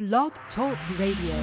Blog Talk Radio.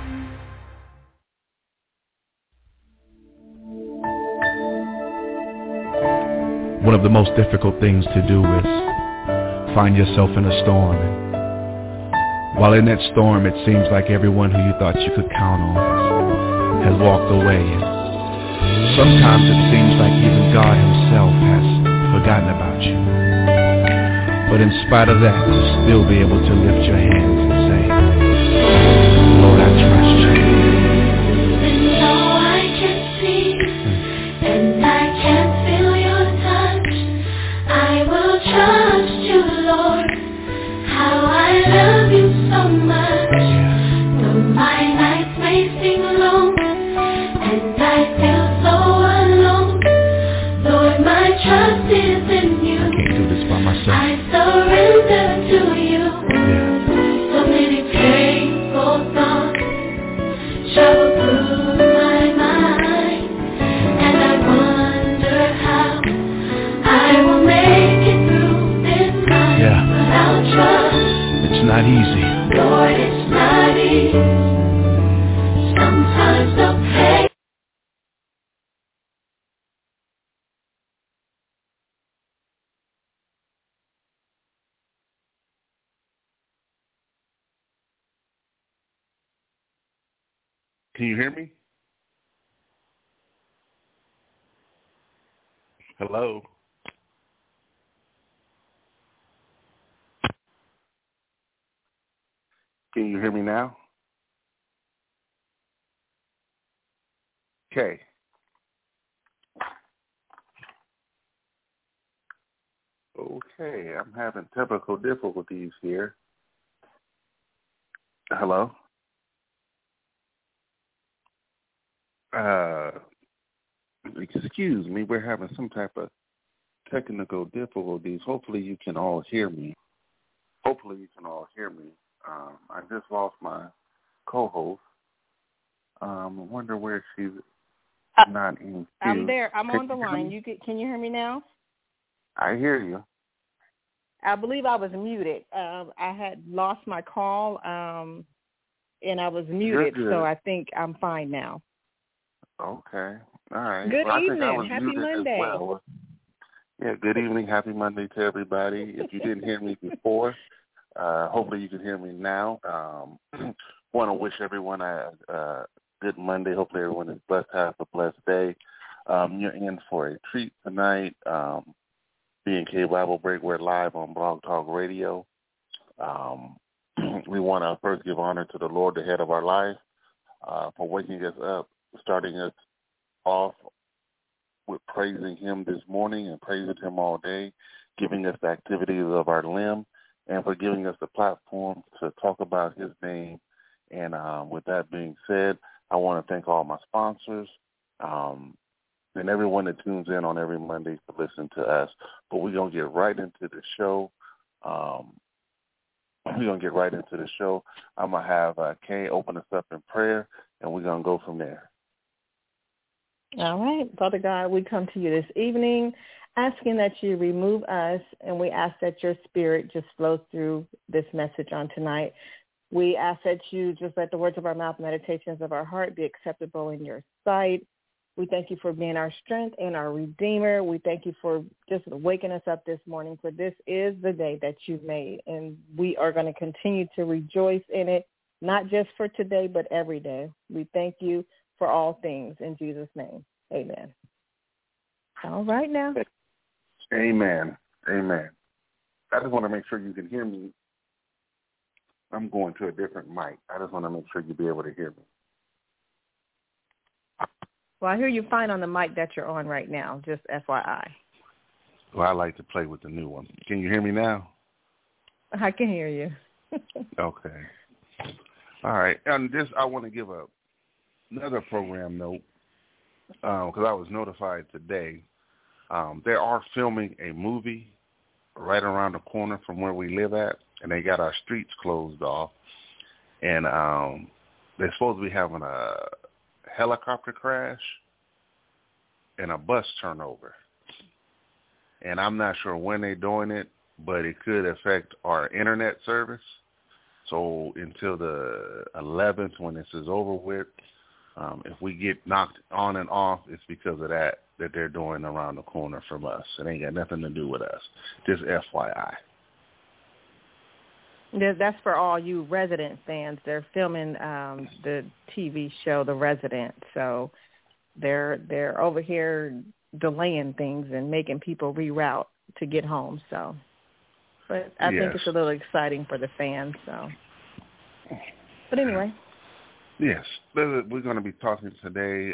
One of the most difficult things to do is find yourself in a storm. While in that storm, it seems like everyone who you thought you could count on has walked away. Sometimes it seems like even God himself has forgotten about you. But in spite of that, you'll still be able to lift your hands and say, Lord, I trust you. And though I can see, and I can feel your touch, I will trust you, Lord. How I love you so much. Though my nights may seem long, and I feel so alone, Lord, my trust is in you. I can't do this by myself. I surrender to you. So many painful thoughts travel through my mind, and I wonder how I will make it through this night. But I'll trust. It's not easy. Lord, it's not easy. Sometimes the pain. Can you hear me? Hello? Can you hear me now? Okay. Okay, I'm having technical difficulties here. Hello? Excuse me, we're having some type of technical difficulties. Hopefully you can all hear me. I just lost my co-host. I wonder where she's not in. I'm there. I'm on the line. Can you hear me now? I hear you. I believe I was muted. I had lost my call, and I was muted, so I think I'm fine now. Okay. All right. Good evening. Happy Monday. Well. Yeah, good evening. Happy Monday to everybody. If you didn't hear me before, hopefully you can hear me now. Want to wish everyone a good Monday. Hopefully everyone is blessed, have a blessed day. You're in for a treat tonight. B&K Bible Break, we're live on Blog Talk Radio. We want to first give honor to the Lord, the head of our life, for waking us up, starting us off with praising him this morning and praising him all day, giving us the activities of our limb, and for giving us the platform to talk about his name. And with that being said, I want to thank all my sponsors and everyone that tunes in on every Monday to listen to us. But we're going to get right into the show. I'm going to have Kay open us up in prayer, and we're going to go from there. All right. Father God, we come to you this evening asking that you remove us, and we ask that your spirit just flows through this message on tonight. We ask that you just let the words of our mouth, meditations of our heart be acceptable in your sight. We thank you for being our strength and our Redeemer. We thank you for just waking us up this morning, for this is the day that you've made, and we are going to continue to rejoice in it, not just for today, but every day. We thank you for all things. In Jesus' name, amen. All right now. Amen. Amen. I just want to make sure you can hear me. I'm going to a different mic. I just want to make sure you'll be able to hear me. Well, I hear you fine on the mic that you're on right now, just FYI. Well, I like to play with the new one. Can you hear me now? I can hear you. Okay. All right. And this, I want to give another program note because I was notified today. They are filming a movie right around the corner from where we live at, and they got our streets closed off. And they're supposed to be having a helicopter crash and a bus turnover. And I'm not sure when they're doing it, but it could affect our internet service. So until the 11th, when this is over with, if we get knocked on and off, it's because of that they're doing around the corner from us. It ain't got nothing to do with us. Just FYI. That's for all you Resident fans. They're filming the TV show The Resident, so they're over here delaying things and making people reroute to get home. So, but I think it's a little exciting for the fans. So, but anyway. Yes, we're going to be talking today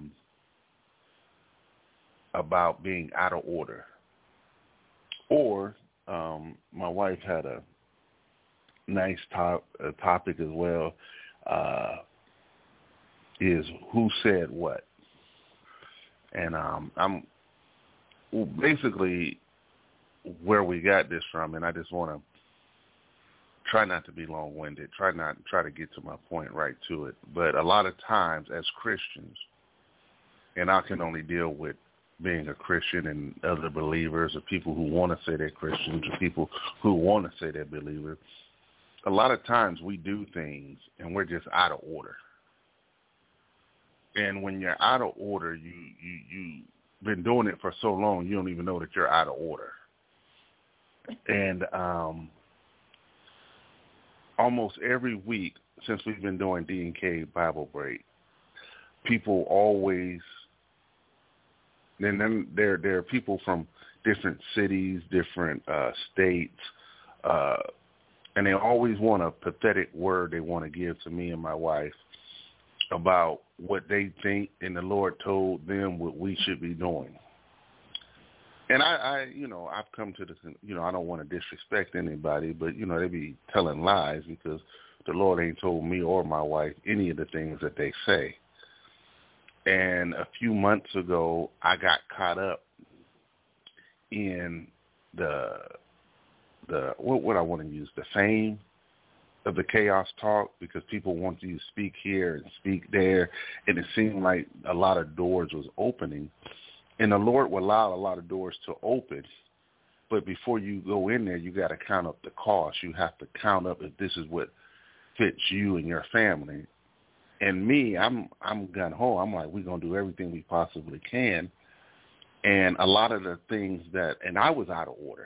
about being out of order. Or my wife had a nice topic as well, is who said what. And I'm basically where we got this from, and I just want to try not to be long-winded, try to get to my point right to it. But a lot of times as Christians, and I can only deal with being a Christian and other believers or people who want to say they're Christians or people who want to say they're believers, a lot of times we do things and we're just out of order. And when you're out of order, you've been doing it for so long, you don't even know that you're out of order. And almost every week since we've been doing D&K Bible Break, people always, and then there are people from different cities, different states, and they always want a pathetic word they want to give to me and my wife about what they think and the Lord told them what we should be doing. And I've come to the, I don't want to disrespect anybody, but, they be telling lies because the Lord ain't told me or my wife any of the things that they say. And a few months ago, I got caught up in the what I want to use, the fame of the chaos talk, because people want you to speak here and speak there, and it seemed like a lot of doors was opening. And the Lord will allow a lot of doors to open, but before you go in there, you got to count up the cost. You have to count up if this is what fits you and your family. And me, I'm gung-ho. I'm like, we're going to do everything we possibly can. And a lot of the things and I was out of order.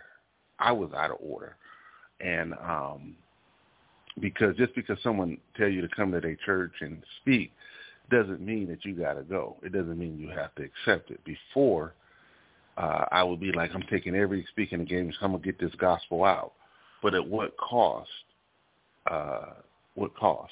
And because someone tell you to come to their church and speak, doesn't mean that you got to go. It doesn't mean you have to accept it. Before, I would be like, I'm taking every speaking engagement, I'm going to get this gospel out. But at what cost? What cost?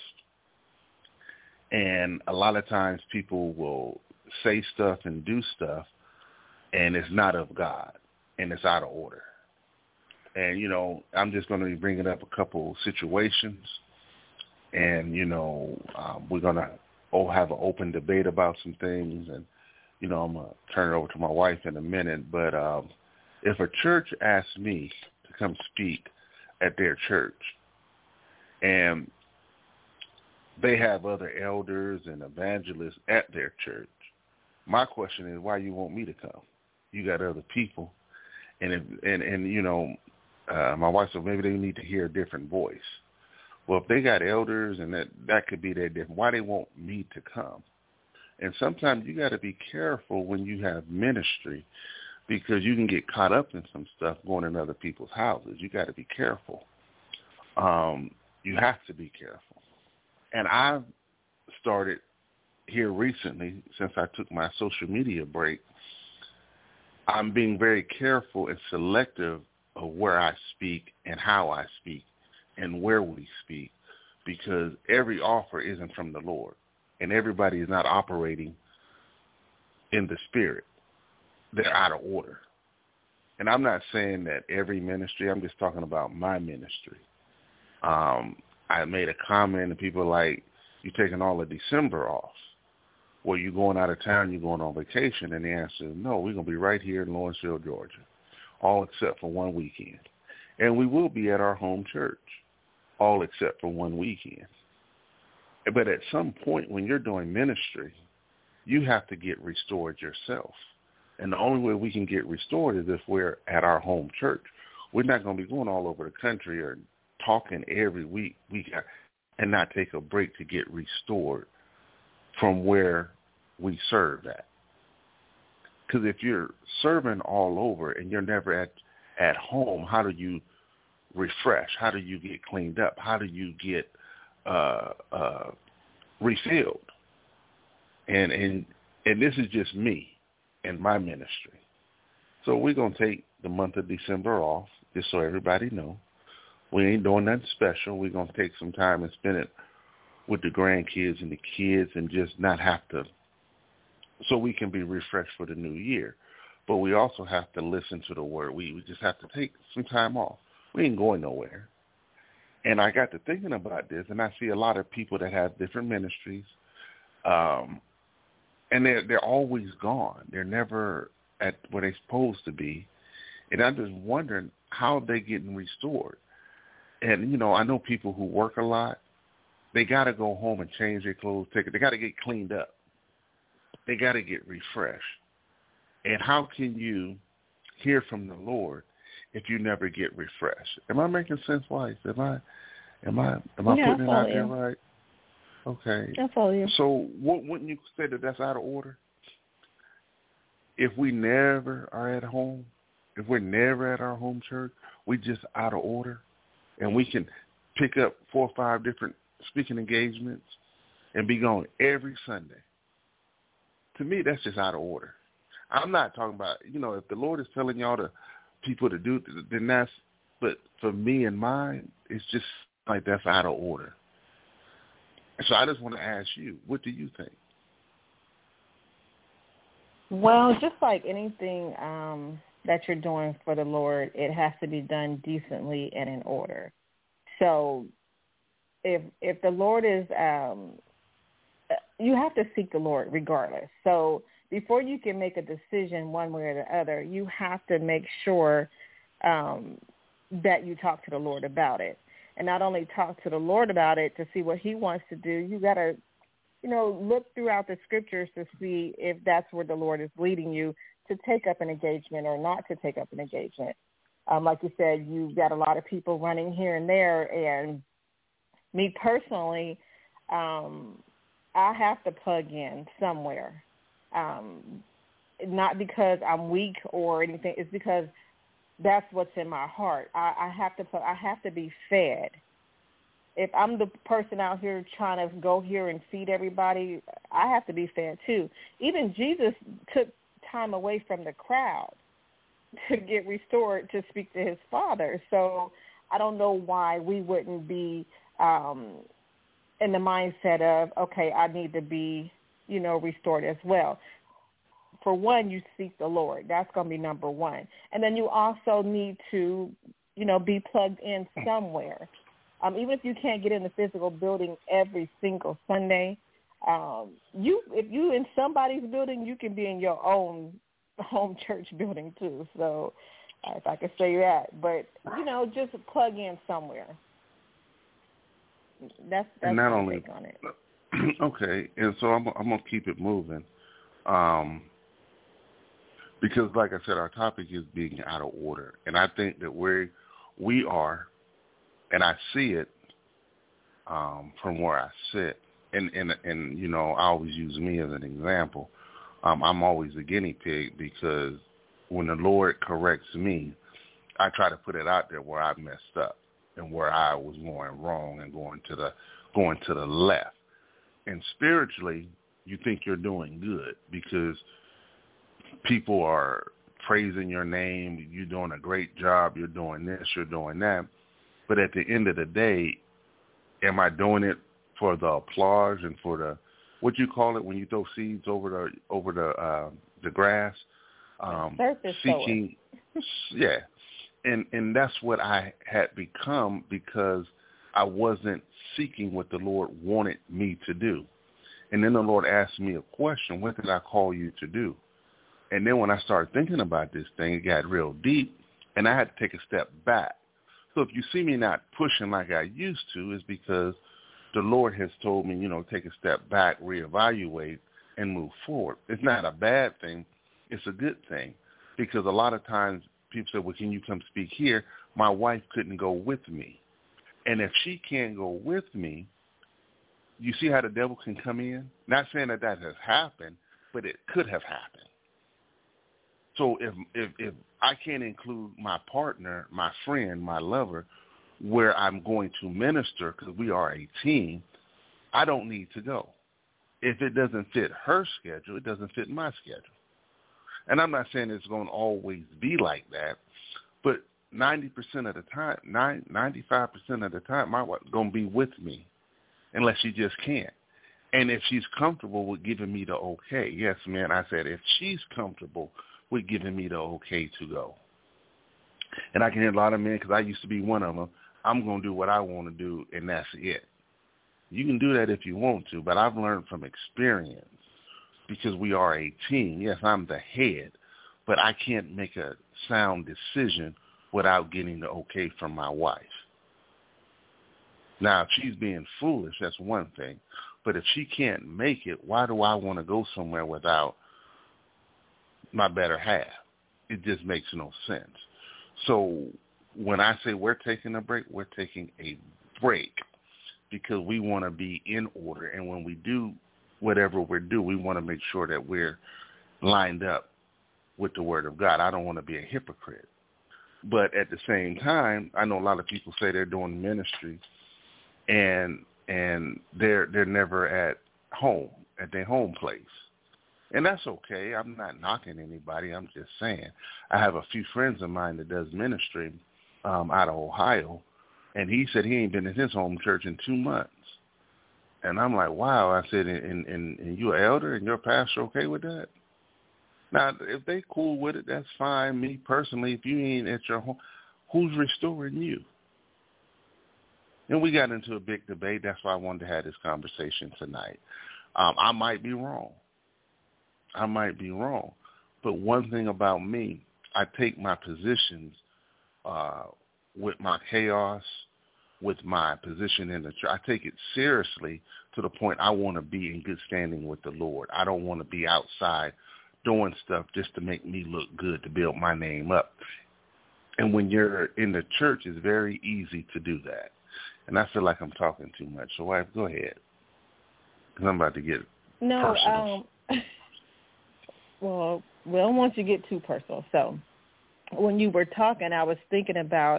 And a lot of times people will say stuff and do stuff, and it's not of God, and it's out of order. And, I'm just going to be bringing up a couple situations, and, we're going to have an open debate about some things, and, I'm going to turn it over to my wife in a minute. But if a church asks me to come speak at their church, and they have other elders and evangelists at their church, my question is, why you want me to come? You got other people. And my wife said maybe they need to hear a different voice. Well, if they got elders and that could be their different, why they want me to come? And sometimes you got to be careful when you have ministry, because you can get caught up in some stuff going in other people's houses. You got to be careful. You have to be careful. And I've started here recently, since I took my social media break, I'm being very careful and selective of where I speak and how I speak and where we speak, because every offer isn't from the Lord, and everybody is not operating in the Spirit. They're out of order. And I'm not saying that every ministry, I'm just talking about my ministry. I made a comment, and people are like, you taking all of December off? Well, you going out of town, you going on vacation? And the answer is no, we're going to be right here in Lawrenceville, Georgia, all except for one weekend. And we will be at our home church, all except for one weekend. But at some point when you're doing ministry, you have to get restored yourself. And the only way we can get restored is if we're at our home church. We're not going to be going all over the country or talking every week, and not take a break to get restored from where we serve at. Because if you're serving all over and you're never at home, how do you refresh? How do you get cleaned up? How do you get refilled? And this is just me and my ministry. So we're going to take the month of December off, just so everybody know. We ain't doing nothing special. We're going to take some time and spend it with the grandkids and the kids and just not have to, so we can be refreshed for the new year. But we also have to listen to the word. We just have to take some time off. We ain't going nowhere. And I got to thinking about this, and I see a lot of people that have different ministries, and they're always gone. They're never at where they're supposed to be. And I'm just wondering how they're getting restored. And, you know, I know people who work a lot. They got to go home and change their clothes. They got to get cleaned up. They got to get refreshed. And how can you hear from the Lord if you never get refreshed? Am I making sense, wife? Am I putting it out there right? Okay. I follow you. So wouldn't you say that that's out of order? If we never are at home, if we're never at our home church, we just out of order, and we can pick up 4 or 5 different speaking engagements and be gone every Sunday. To me, that's just out of order. I'm not talking about, you know, if the Lord is telling y'all people to do, then that's, but for me and mine, it's just like that's out of order. So I just want to ask you, what do you think? Well, just like anything that you're doing for the Lord, it has to be done decently and in order. So if the Lord is, you have to seek the Lord regardless. So before you can make a decision one way or the other, you have to make sure that you talk to the Lord about it. And not only talk to the Lord about it to see what he wants to do, you got to, you know, look throughout the scriptures to see if that's where the Lord is leading you to take up an engagement or not to take up an engagement. Like you said, you've got a lot of people running here and there, and me personally, I have to plug in somewhere. Not because I'm weak or anything. It's because that's what's in my heart. I have to be fed. If I'm the person out here trying to go here and feed everybody, I have to be fed too. Even Jesus took time away from the crowd to get restored to speak to his Father. So I don't know why we wouldn't be in the mindset of, okay, I need to be, you know, restored as well. For one, you seek the Lord. That's going to be number one. And then you also need to, you know, be plugged in somewhere. Even if you can't get in the physical building every single Sunday, if you in somebody's building, you can be in your own home church building too. So if I could say that, but you know, just plug in somewhere. That's and not my only take on it. Okay, and so I'm gonna keep it moving, because like I said, our topic is being out of order, and I think that we are. And I see it from where I sit, and you know, I always use me as an example. I'm always a guinea pig because when the Lord corrects me, I try to put it out there where I messed up and where I was going wrong and going to the left. And spiritually, you think you're doing good because people are praising your name. You're doing a great job. You're doing this. You're doing that. But at the end of the day, am I doing it for the applause and for the, what you call it when you throw seeds over the grass? Seeking, yeah. And that's what I had become because I wasn't seeking what the Lord wanted me to do. And then the Lord asked me a question, what did I call you to do? And then when I started thinking about this thing, it got real deep, and I had to take a step back. So if you see me not pushing like I used to, it's because the Lord has told me, you know, take a step back, reevaluate, and move forward. It's not a bad thing. It's a good thing because a lot of times people say, well, can you come speak here? My wife couldn't go with me. And if she can't go with me, you see how the devil can come in? Not saying that has happened, but it could have happened. So if I can't include my partner, my friend, my lover, where I'm going to minister because we are a team, I don't need to go. If it doesn't fit her schedule, it doesn't fit my schedule. And I'm not saying it's going to always be like that, but 90% of the time, 95% of the time, my wife going to be with me unless she just can't. And if she's comfortable with giving me the okay, yes, man, I said if she's comfortable with giving me the okay to go. And I can hear a lot of men, because I used to be one of them, I'm going to do what I want to do, and that's it. You can do that if you want to, but I've learned from experience, because we are a team. Yes, I'm the head, but I can't make a sound decision without getting the okay from my wife. Now, if she's being foolish, that's one thing. But if she can't make it, why do I want to go somewhere without my better half? It just makes no sense. So when I say we're taking a break, we're taking a break because we want to be in order. And when we do whatever we do, we want to make sure that we're lined up with the Word of God. I don't want to be a hypocrite. But at the same time, I know a lot of people say they're doing ministry and they're never at home, at their home place. And that's okay. I'm not knocking anybody. I'm just saying. I have a few friends of mine that does ministry out of Ohio, and he said he ain't been in his home church in 2 months. And I'm like, wow. I said, and you're an elder and your pastor okay with that? Now, if they cool with it, that's fine. Me personally, if you ain't at your home, who's restoring you? And we got into a big debate. That's why I wanted to have this conversation tonight. I might be wrong. But one thing about me, I take my positions with my chaos, with my position in the church. I take it seriously to the point I want to be in good standing with the Lord. I don't want to be outside doing stuff just to make me look good, to build my name up. And when you're in the church, it's very easy to do that. And I feel like I'm talking too much. So, wife, go ahead. Because I'm about to get personal. Well, we don't want you to get too personal. So when you were talking, I was thinking about,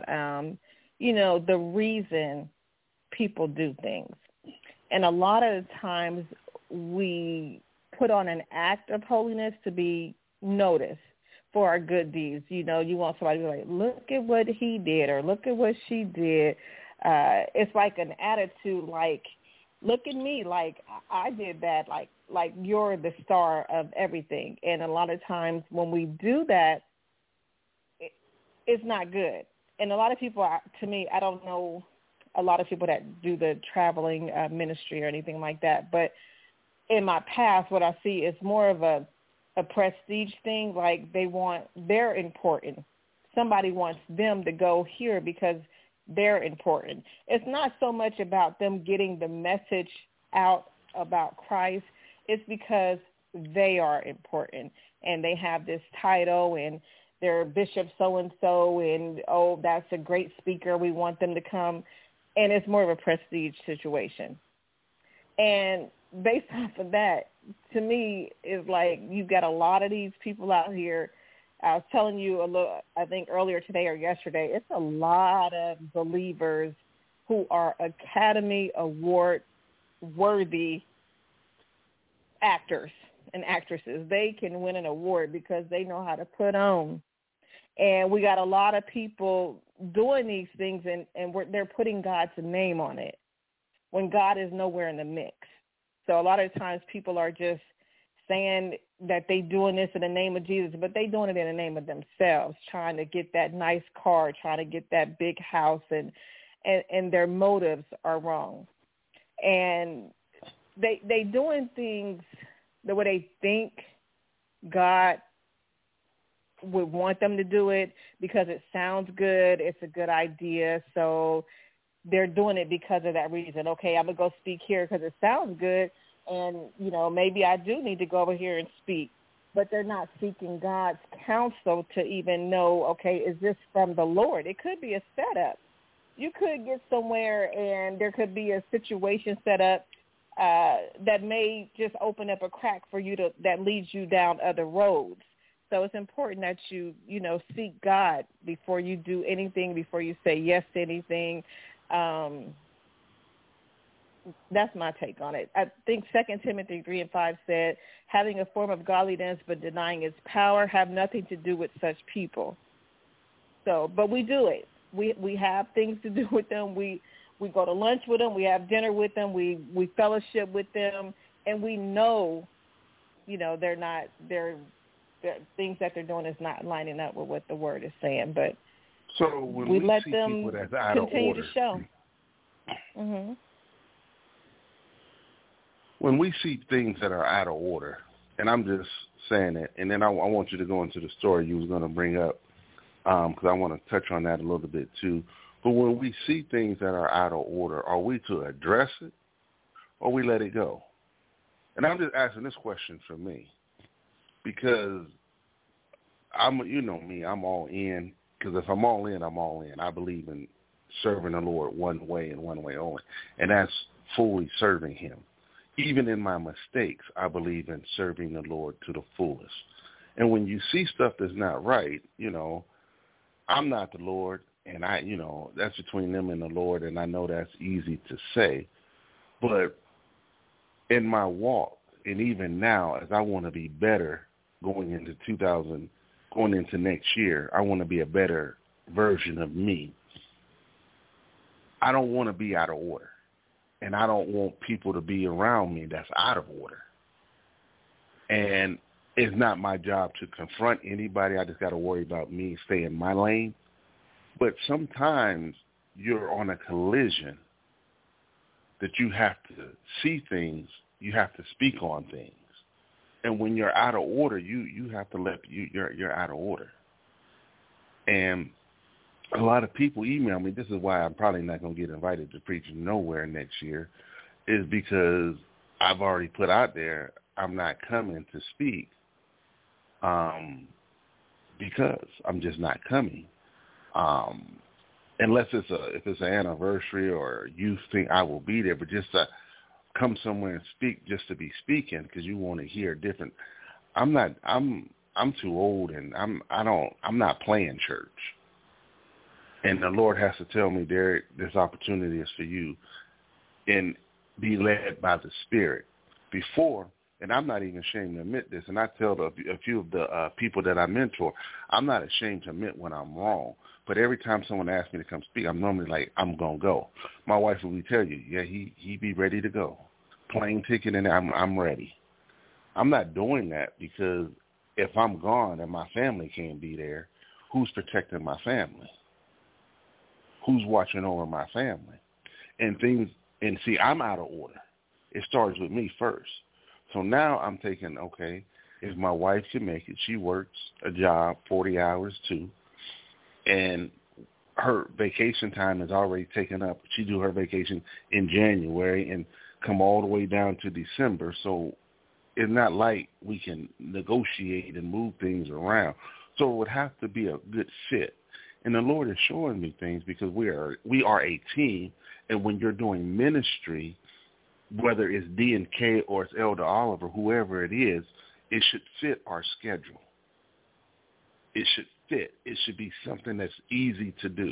the reason people do things. And a lot of the times we put on an act of holiness to be noticed for our good deeds. You want somebody to be like, look at what he did or look at what she did. It's like an attitude like, look at me, like I did that, like you're the star of everything. And a lot of times when we do that, it's not good. And a lot of people, to me, I don't know a lot of people that do the traveling ministry or anything like that. But in my past, what I see is more of a prestige thing. Like they're important. Somebody wants them to go here because they're important. It's not so much about them getting the message out about Christ. It's because they are important and they have this title and they're bishop so-and-so and, oh, that's a great speaker. We want them to come. And it's more of a prestige situation. And based off of that, to me, it's like you've got a lot of these people out here. I was telling you I think earlier today or yesterday, it's a lot of believers who are Academy Award worthy actors and actresses. They can win an award because they know how to put on. And we got a lot of people doing these things and they're putting God's name on it when God is nowhere in the mix. So a lot of times people are just saying that they doing this in the name of Jesus, but they doing it in the name of themselves, trying to get that nice car, trying to get that big house, and their motives are wrong. And they doing things the way they think God would want them to do it because it sounds good, it's a good idea, so they're doing it because of that reason. Okay, I'm going to go speak here because it sounds good, and, maybe I do need to go over here and speak. But they're not seeking God's counsel to even know, okay, is this from the Lord? It could be a setup. you could get somewhere and there could be a situation set up that may just open up a crack for you that leads you down other roads. So it's important that you seek God before you do anything, before you say yes to anything. That's my take on it. I think 2 Timothy 3:5 said, having a form of godliness but denying its power have nothing to do with such people. So, but we do it. We have things to do with them. We go to lunch with them. We have dinner with them. We fellowship with them, and we know, they're things that they're doing is not lining up with what the word is saying. But so when we see let them people that's out continue of order, to show. Mm-hmm. When we see things that are out of order, and I'm just saying it, and then I want you to go into the story you was going to bring up, because I want to touch on that a little bit too. But when we see things that are out of order, are we to address it or we let it go? And I'm just asking this question for me because you know me, I'm all in. Because if I'm all in, I'm all in. I believe in serving the Lord one way and one way only, and that's fully serving him. Even in my mistakes, I believe in serving the Lord to the fullest. And when you see stuff that's not right, I'm not the Lord, and that's between them and the Lord, and I know that's easy to say. But in my walk, and even now, as I want to be better going into next year, I want to be a better version of me. I don't want to be out of order. And I don't want people to be around me that's out of order. And it's not my job to confront anybody. I just got to worry about me, stay in my lane. But sometimes you're on a collision that you have to see things, you have to speak on things. And when you're out of order, you have to you're out of order. And a lot of people email me. This is why I'm probably not going to get invited to preach nowhere next year, is because I've already put out there I'm not coming to speak because I'm just not coming. Unless if it's an anniversary or you think I will be there, but just to come somewhere and speak just to be speaking because you want to hear different. I'm too old and I'm not playing church. And the Lord has to tell me, Derek, this opportunity is for you, and be led by the Spirit. Before, and I'm not even ashamed to admit this, and I tell a few of the people that I mentor, I'm not ashamed to admit when I'm wrong. But every time someone asks me to come speak, I'm normally like, I'm going to go. My wife will tell you, yeah, he be ready to go. Plane ticket, and I'm ready. I'm not doing that because if I'm gone and my family can't be there, who's protecting my family? Who's watching over my family? And see, I'm out of order. It starts with me first. So now I'm thinking, okay, if my wife can make it, she works a job, 40 hours too, and her vacation time is already taken up. She do her vacation in January and come all the way down to December. So it's not like we can negotiate and move things around. So it would have to be a good fit. And the Lord is showing me things because we are a team, and when you're doing ministry, whether it's D&K or it's Elder Oliver, whoever it is, it should fit our schedule. It should fit. It should be something that's easy to do.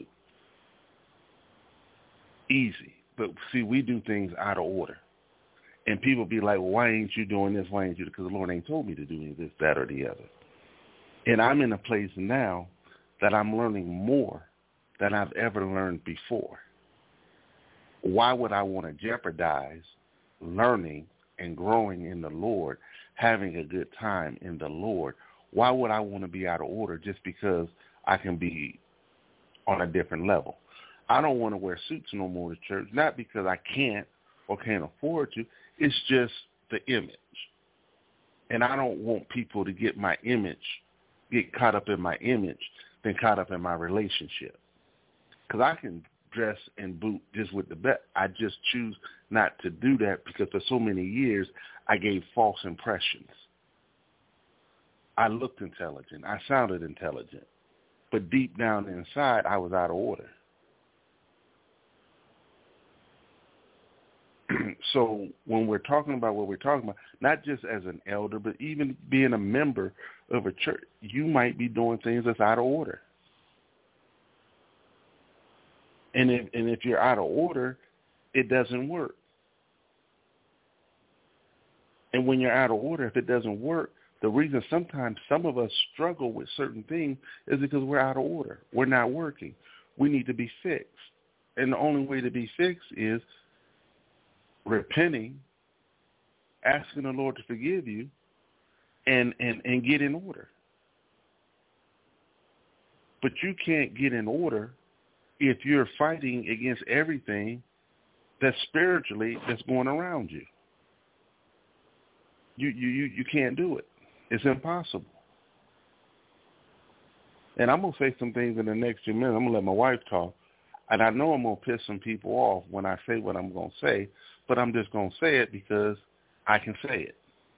Easy. But see, we do things out of order. And people be like, well, why ain't you doing this? Why ain't you? Because the Lord ain't told me to do this, that, or the other. And I'm in a place now that I'm learning more than I've ever learned before. Why would I want to jeopardize learning and growing in the Lord, having a good time in the Lord? Why would I want to be out of order just because I can be on a different level? I don't want to wear suits no more to church, not because I can't or can't afford to. It's just the image. And I don't want people to get caught up in my image than caught up in my relationship. Because I can dress and boot just with the best. I just choose not to do that because for so many years I gave false impressions. I looked intelligent. I sounded intelligent. But deep down inside, I was out of order. So when we're talking about what we're talking about, not just as an elder, but even being a member of a church, you might be doing things that's out of order. And if you're out of order, it doesn't work. And when you're out of order, if it doesn't work, the reason sometimes some of us struggle with certain things is because we're out of order. We're not working. We need to be fixed. And the only way to be fixed is repenting, asking the Lord to forgive you, and get in order. But you can't get in order if you're fighting against everything that's spiritually that's going around you. You can't do it. It's impossible. And I'm going to say some things in the next few minutes. I'm going to let my wife talk. And I know I'm going to piss some people off when I say what I'm going to say, but I'm just going to say it because I can say it.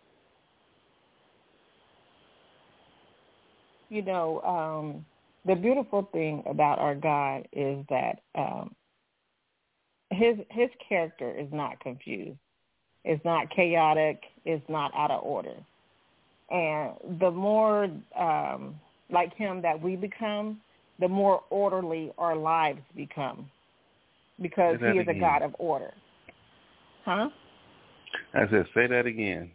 You know, the beautiful thing about our God is that his character is not confused. It's not chaotic. It's not out of order. And the more like him that we become, the more orderly our lives become, because he is a God of order. Huh? I said, say that again.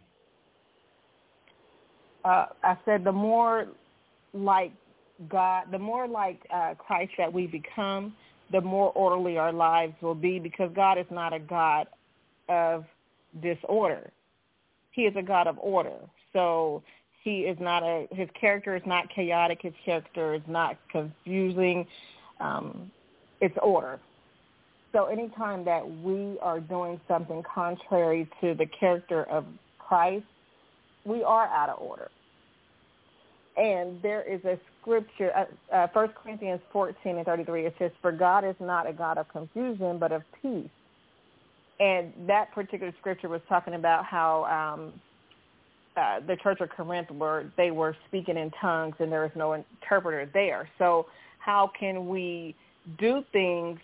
I said the more like God, the more like Christ that we become, the more orderly our lives will be, because God is not a God of disorder. He is a God of order. So he is not his character is not chaotic. His character is not confusing. It's order. So anytime that we are doing something contrary to the character of Christ, we are out of order. And there is a scripture, 1 Corinthians 14:33, it says, "For God is not a God of confusion, but of peace." And that particular scripture was talking about how the Church of Corinth they were speaking in tongues and there was no interpreter there. So how can we do things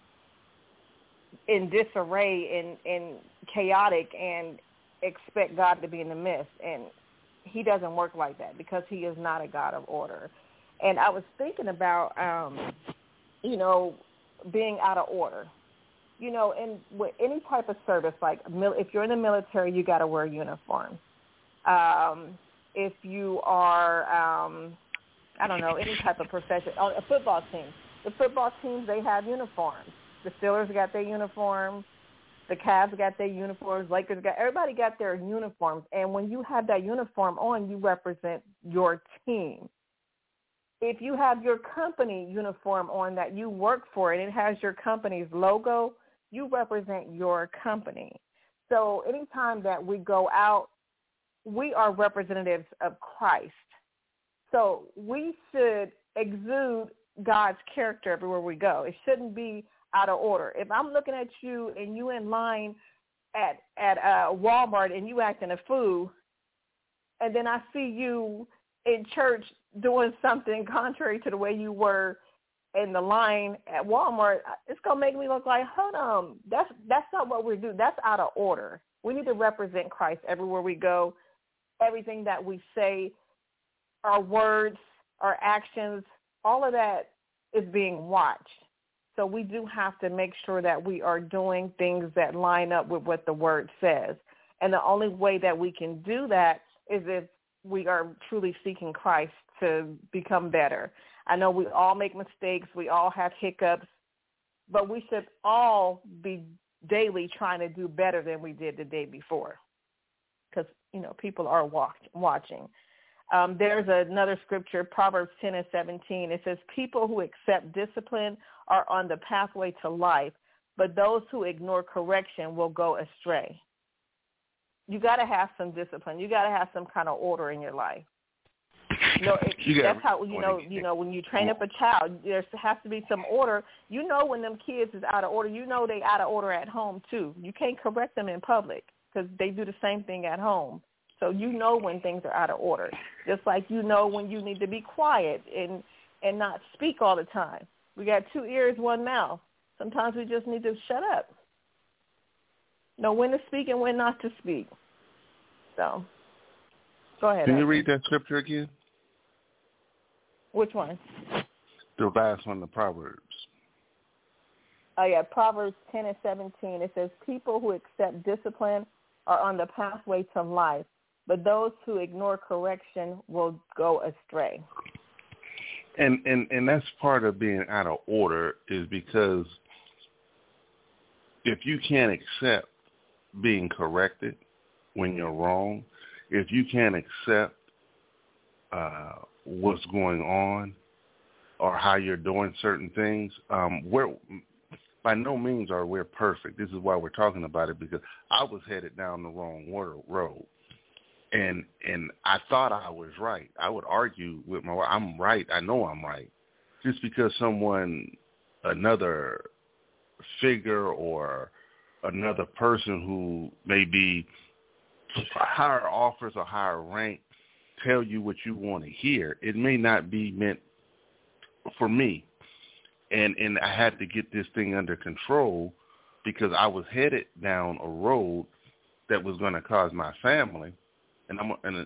in disarray and chaotic and expect God to be in the midst? And he doesn't work like that, because he is not a God of order. And I was thinking about, being out of order. And with any type of service, like if you're in the military, you got to wear a uniform. If you are, any type of profession, a football team. The football teams, they have uniforms. The Steelers got their uniforms. The Cavs got their uniforms. Everybody got their uniforms. And when you have that uniform on, you represent your team. If you have your company uniform on that you work for and it has your company's logo, you represent your company. So anytime that we go out, we are representatives of Christ. So we should exude God's character everywhere we go. It shouldn't be out of order. If I'm looking at you and you in line at Walmart and you acting a fool, and then I see you in church doing something contrary to the way you were in the line at Walmart, it's going to make me look like, hold on, that's not what we do. That's out of order. We need to represent Christ everywhere we go. Everything that we say, our words, our actions, all of that is being watched. So we do have to make sure that we are doing things that line up with what the word says. And the only way that we can do that is if we are truly seeking Christ to become better. I know we all make mistakes. We all have hiccups. But we should all be daily trying to do better than we did the day before, because, people are watching. There's another scripture, Proverbs 10:17. It says, people who accept discipline are on the pathway to life, but those who ignore correction will go astray. You got to have some discipline. You got to have some kind of order in your life. That's how, when you train up a child, there has to be some order. When them kids is out of order, they out of order at home too. You can't correct them in public because they do the same thing at home. So when things are out of order, just like when you need to be quiet and not speak all the time. We got 2 ears, 1 mouth. Sometimes we just need to shut up. know when to speak and when not to speak. So, go ahead. Can you read that scripture again? Which one? The last one, the Proverbs. Oh, yeah, Proverbs 10 and 17. It says, people who accept discipline are on the pathway to life, but those who ignore correction will go astray. And that's part of being out of order, is because if you can't accept being corrected when you're wrong, if you can't accept what's going on or how you're doing certain things, we're by no means are we perfect. This is why we're talking about it, because I was headed down the wrong road. And I thought I was right. I would argue with my wife, I'm right. I know I'm right. Just because another figure or another person who may be higher offers or higher rank tell you what you want to hear, it may not be meant for me. And I had to get this thing under control because I was headed down a road that was going to cause my family, and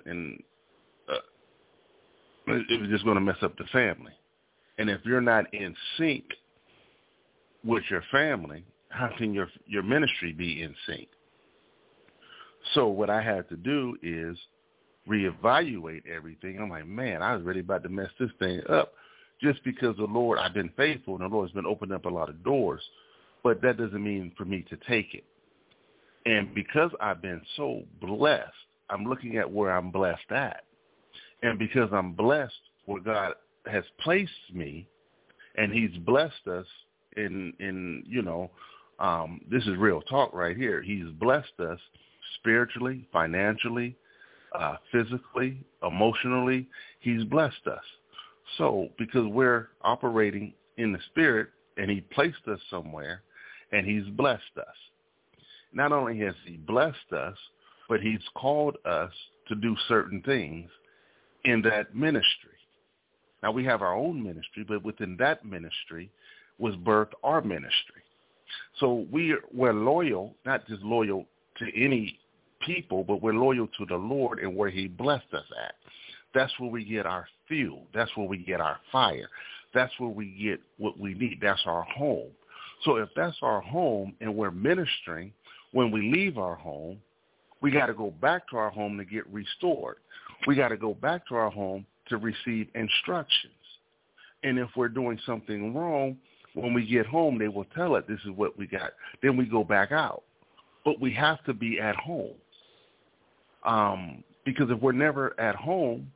it was just going to mess up the family. And if you're not in sync with your family, how can your ministry be in sync? So what I had to do is reevaluate everything. I'm like, man, I was really about to mess this thing up. Just because the Lord, I've been faithful, and the Lord's been opening up a lot of doors, but that doesn't mean for me to take it. And because I've been so blessed, I'm looking at where I'm blessed at. And because I'm blessed where God has placed me, and he's blessed us in this is real talk right here. He's blessed us spiritually, financially, physically, emotionally. He's blessed us. So because we're operating in the Spirit, and he placed us somewhere, and he's blessed us. Not only has he blessed us, but he's called us to do certain things in that ministry. Now, we have our own ministry, but within that ministry was birthed our ministry. So we're loyal, not just loyal to any people, but we're loyal to the Lord and where he blessed us at. That's where we get our fuel. That's where we get our fire. That's where we get what we need. That's our home. So if that's our home and we're ministering, when we leave our home, we got to go back to our home to get restored. We got to go back to our home to receive instructions. And if we're doing something wrong, when we get home, they will tell us this is what we got. Then we go back out. But we have to be at home. Because if we're never at home,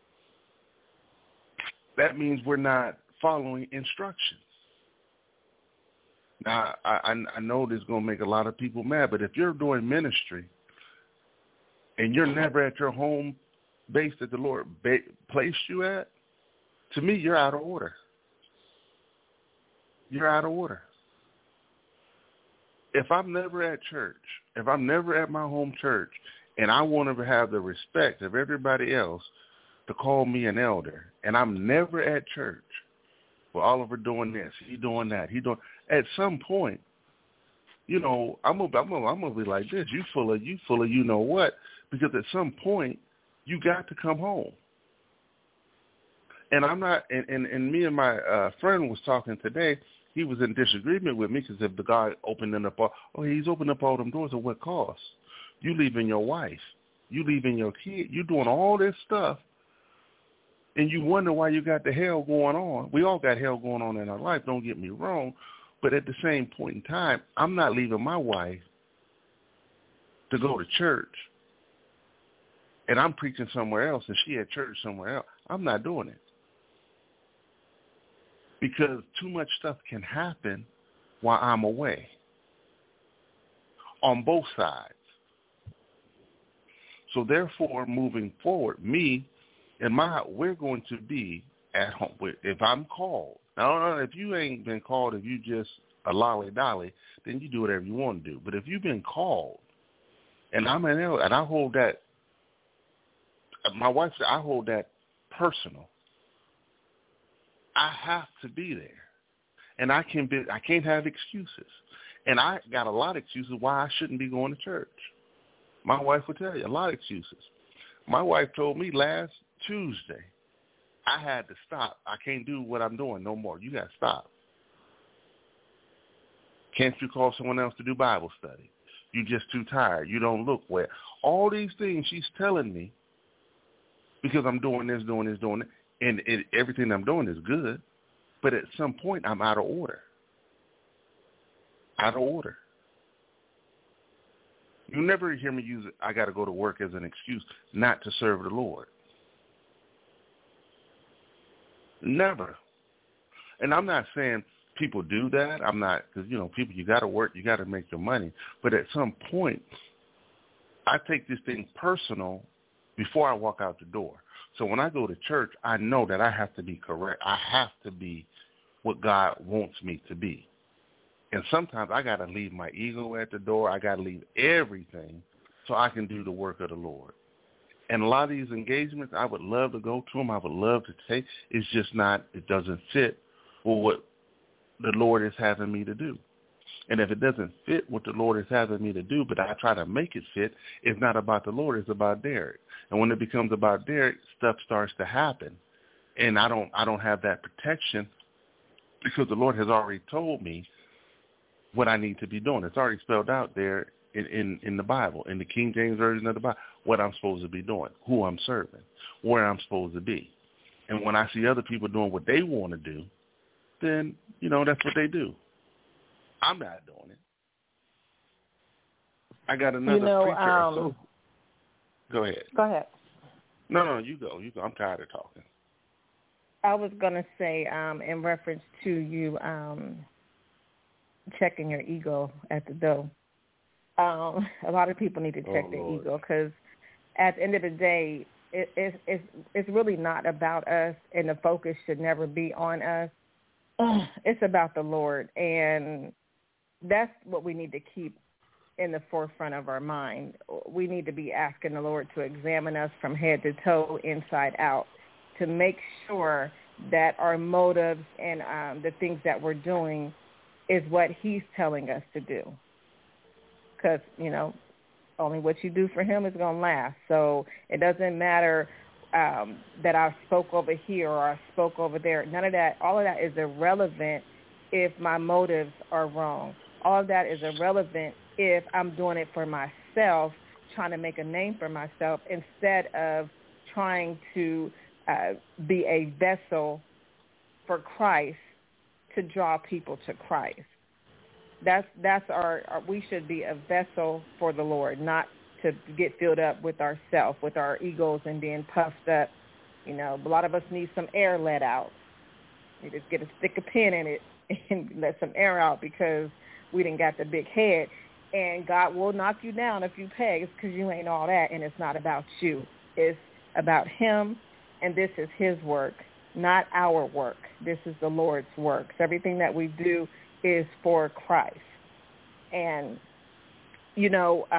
that means we're not following instructions. Now, I know this is going to make a lot of people mad, but if you're doing ministry and you're never at your home base that the Lord placed you at, to me, you're out of order. You're out of order. If I'm never at church, if I'm never at my home church, and I want to have the respect of everybody else to call me an elder, and I'm never at church, well, Oliver doing this, he doing that, he doing. At some point, I'm gonna be like this. You full of you know what? Because at some point, you got to come home. And I'm not. And me and my friend was talking today. He was in disagreement with me because if the guy opening up he's opening up all them doors at what cost? You leaving your wife, you leaving your kid, you doing all this stuff. And you wonder why you got the hell going on. We all got hell going on in our life, don't get me wrong. But at the same point in time, I'm not leaving my wife to go to church. And I'm preaching somewhere else and she at church somewhere else. I'm not doing it. Because too much stuff can happen while I'm away. On both sides. So therefore, moving forward, we're going to be at home. If I'm called, now if you ain't been called, if you just a lolly-dolly, then you do whatever you want to do. But if you've been called, and I'm an elder, and I hold that, my wife said, I hold that personal. I have to be there. And I can't have excuses. And I got a lot of excuses why I shouldn't be going to church. My wife will tell you a lot of excuses. My wife told me last Tuesday I had to stop. I can't do what I'm doing no more. You got to stop. Can't you call someone else to do Bible study? You're just too tired. You don't look well. All these things she's telling me because I'm doing this, and everything I'm doing is good. But at some point, I'm out of order. Out of order. You never hear me use I got to go to work as an excuse not to serve the Lord. Never. And I'm not saying people do that. I'm not, because, people, you got to work, you got to make your money. But at some point, I take this thing personal before I walk out the door. So when I go to church, I know that I have to be correct. I have to be what God wants me to be. And sometimes I got to leave my ego at the door. I got to leave everything so I can do the work of the Lord. And a lot of these engagements, I would love to go to them. I would love to take. It's just not, it doesn't fit with what the Lord is having me to do. And if it doesn't fit what the Lord is having me to do, but I try to make it fit, it's not about the Lord, it's about Derek. And when it becomes about Derek, stuff starts to happen. And I don't have that protection because the Lord has already told me what I need to be doing. It's already spelled out there in the Bible, in the King James Version of the Bible, what I'm supposed to be doing, who I'm serving, where I'm supposed to be. And when I see other people doing what they want to do, then, that's what they do. I'm not doing it. I got another preacher. Go ahead. Go ahead. No, you go. I'm tired of talking. I was going to say, in reference to you checking your ego at the door, a lot of people need to check their ego, because at the end of the day, it's really not about us, and the focus should never be on us. It's about the Lord, and that's what we need to keep in the forefront of our mind. We need to be asking the Lord to examine us from head to toe, inside out, to make sure that our motives and the things that we're doing is what he's telling us to do. Because, only what you do for him is going to last. So it doesn't matter that I spoke over here or I spoke over there. None of that, all of that is irrelevant if my motives are wrong. All of that is irrelevant if I'm doing it for myself, trying to make a name for myself, instead of trying to be a vessel for Christ to draw people to Christ. That's our we should be a vessel for the Lord, not to get filled up with ourselves, with our egos and being puffed up. A lot of us need some air let out. You just stick a pin in it and let some air out, because we didn't got the big head. And God will knock you down a few pegs because you ain't all that, and it's not about you. It's about him, and this is his work, not our work. This is the Lord's work. So everything that we do is for Christ. And, if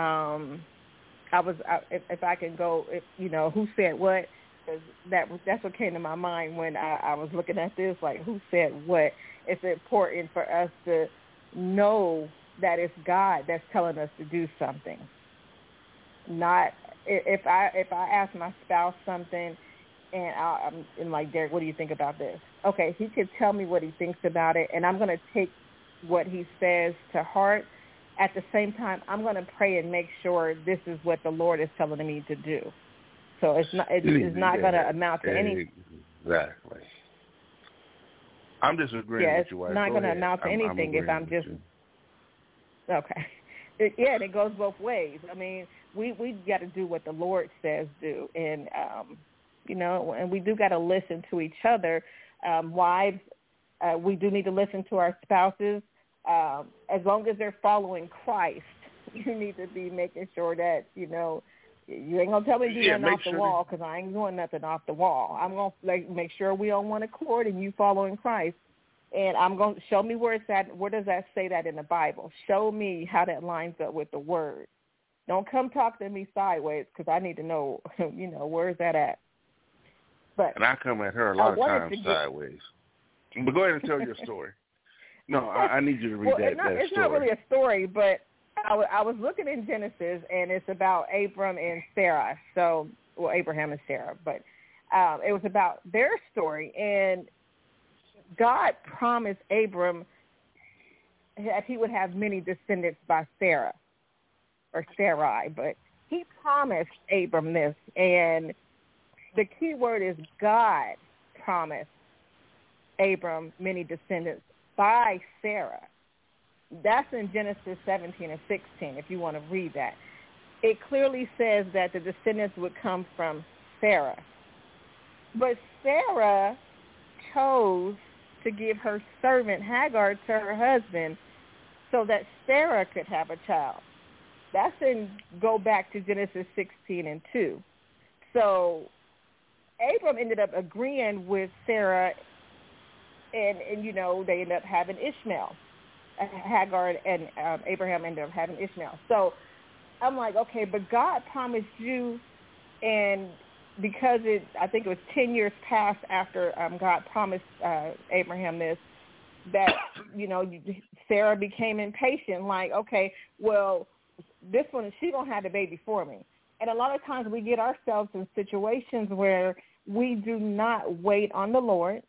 I can go, who said what, that's what came to my mind when I was looking at this, like, who said what. It's important for us to know that it's God that's telling us to do something. Not if I ask my spouse something and I'm like, Derek, what do you think about this? Okay, he could tell me what he thinks about it, and I'm going to take what he says to heart. At the same time, I'm going to pray and make sure this is what the Lord is telling me to do. So it's not going to amount to anything. Exactly. I'm just agreeing with you. It's not going to amount to anything if I'm just... Okay. It goes both ways. I mean, we got to do what the Lord says do. And, and we do got to listen to each other. Wives, we do need to listen to our spouses. As long as they're following Christ, you need to be making sure that, you ain't going to tell me to do nothing off the wall, because I ain't doing nothing off the wall. I'm going to make sure we on one accord and you following Christ. And I'm going to show me where it's at. Where does that say that in the Bible? Show me how that lines up with the word. Don't come talk to me sideways, because I need to know, where's that at? But and I come at her a lot of times sideways. But go ahead and tell your story. No, I need you to read that story. It's not really a story, but I was looking in Genesis, and it's about Abram and Sarah. So, well, Abraham and Sarah, but it was about their story. And God promised Abram that he would have many descendants by Sarah, or Sarai, but he promised Abram this, and the key word is God promised Abram many descendants by Sarah. That's in Genesis 17 and 16, if you want to read that. It clearly says that the descendants would come from Sarah. But Sarah chose to give her servant Hagar to her husband so that Sarah could have a child. That's go back to Genesis 16 and 2. So Abram ended up agreeing with Sarah, and they ended up having Ishmael. Hagar and Abraham ended up having Ishmael. So I'm like, okay, but God promised you, and because I think it was 10 years passed after God promised Abraham this, that, Sarah became impatient, like, okay, well, this one, she's going to have the baby for me. And a lot of times we get ourselves in situations where we do not wait on the Lord,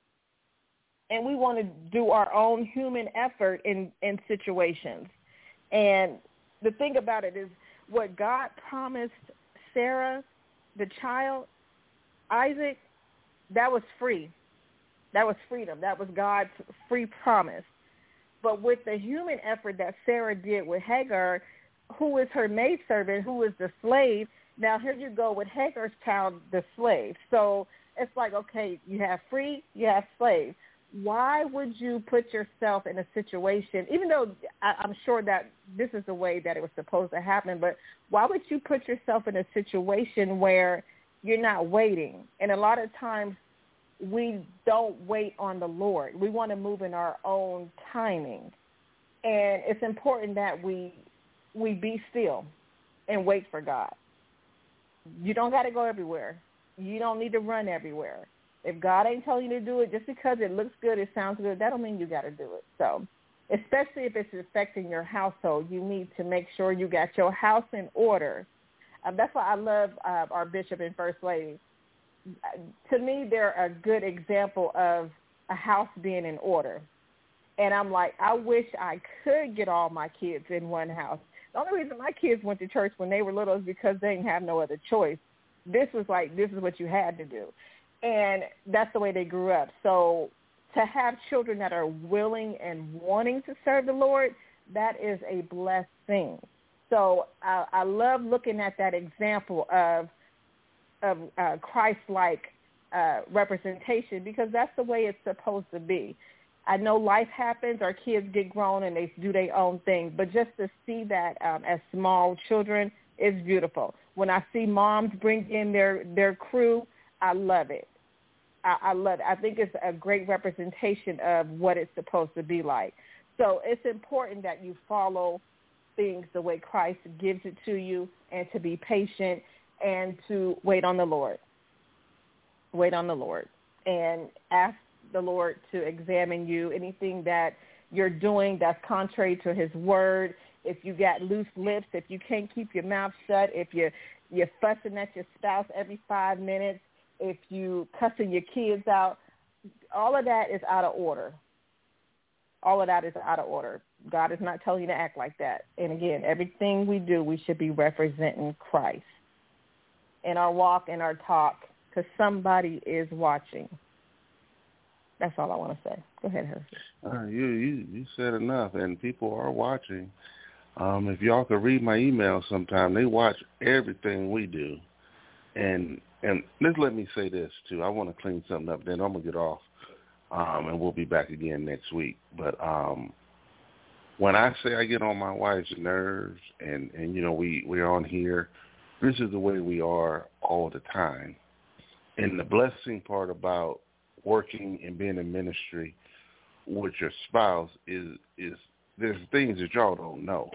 and we want to do our own human effort in situations. And the thing about it is what God promised Sarah, the child, Isaac, that was free. That was freedom. That was God's free promise. But with the human effort that Sarah did with Hagar, who is her maidservant, who is the slave, now here you go with Hagar's child, the slave. So it's like, okay, you have free, you have slave. Why would you put yourself in a situation, even though I'm sure that this is the way that it was supposed to happen, but why would you put yourself in a situation where you're not waiting? And a lot of times we don't wait on the Lord. We want to move in our own timing. And it's important that we be still and wait for God. You don't got to go everywhere. You don't need to run everywhere. If God ain't telling you to do it, just because it looks good, it sounds good, that don't mean you got to do it. So especially if it's affecting your household, you need to make sure you got your house in order. That's why I love our bishop and first lady. To me, they're a good example of a house being in order. And I'm like, I wish I could get all my kids in one house. The only reason my kids went to church when they were little is because they didn't have no other choice. This was like, this is what you had to do. And that's the way they grew up. So to have children that are willing and wanting to serve the Lord, that is a blessed thing. So I love looking at that example of Christ-like representation, because that's the way it's supposed to be. I know life happens, our kids get grown and they do their own thing, but just to see that as small children is beautiful. When I see moms bring in their crew, I love it. I love it. I think it's a great representation of what it's supposed to be like. So it's important that you follow things the way Christ gives it to you, and to be patient and to wait on the Lord. Wait on the Lord and ask the Lord to examine you. Anything that you're doing that's contrary to his word, if you got loose lips, if you can't keep your mouth shut, if you're fussing at your spouse every 5 minutes, if you cussing your kids out, all of that is out of order. All of that is out of order. God is not telling you to act like that. And again, everything we do, we should be representing Christ in our walk, in our talk, because somebody is watching. That's all I want to say. Go ahead, Hershey. You said enough, and people are watching. If y'all could read my email sometime, they watch everything we do. And let me say this, too. I want to clean something up, then I'm going to get off, and we'll be back again next week. But when I say I get on my wife's nerves and we're on here, this is the way we are all the time. And the blessing part about working and being in ministry with your spouse is there's things that y'all don't know.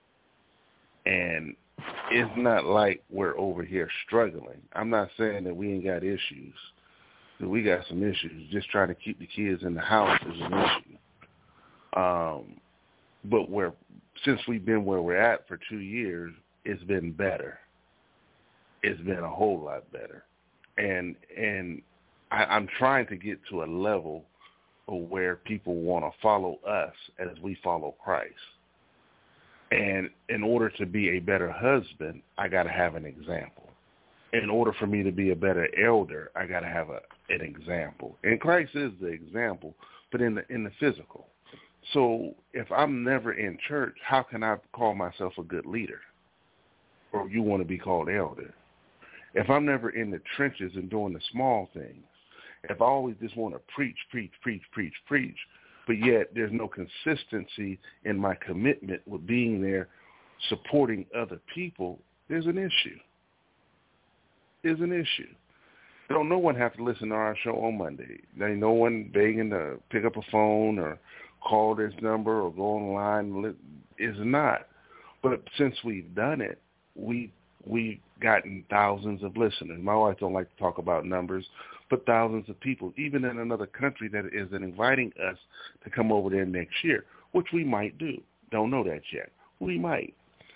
And it's not like we're over here struggling. I'm not saying that we ain't got issues. We got some issues. Just trying to keep the kids in the house is an issue. But since we've been where we're at for 2 years, it's been better. It's been a whole lot better. And I'm trying to get to a level of where people want to follow us as we follow Christ. And in order to be a better husband, I got to have an example. In order for me to be a better elder, I got to have an example. And Christ is the example, but in the physical. So if I'm never in church, how can I call myself a good leader? Or you want to be called elder? If I'm never in the trenches and doing the small things, if I always just want to preach, but yet there's no consistency in my commitment with being there, supporting other people, there's an issue. No one have to listen to our show on Monday. There ain't no one begging to pick up a phone or call this number or go online. It's not. But since we've done it, we've gotten thousands of listeners. My wife don't like to talk about numbers, but thousands of people, even in another country that is inviting us to come over there next year, which we might do. Don't know that yet. We might.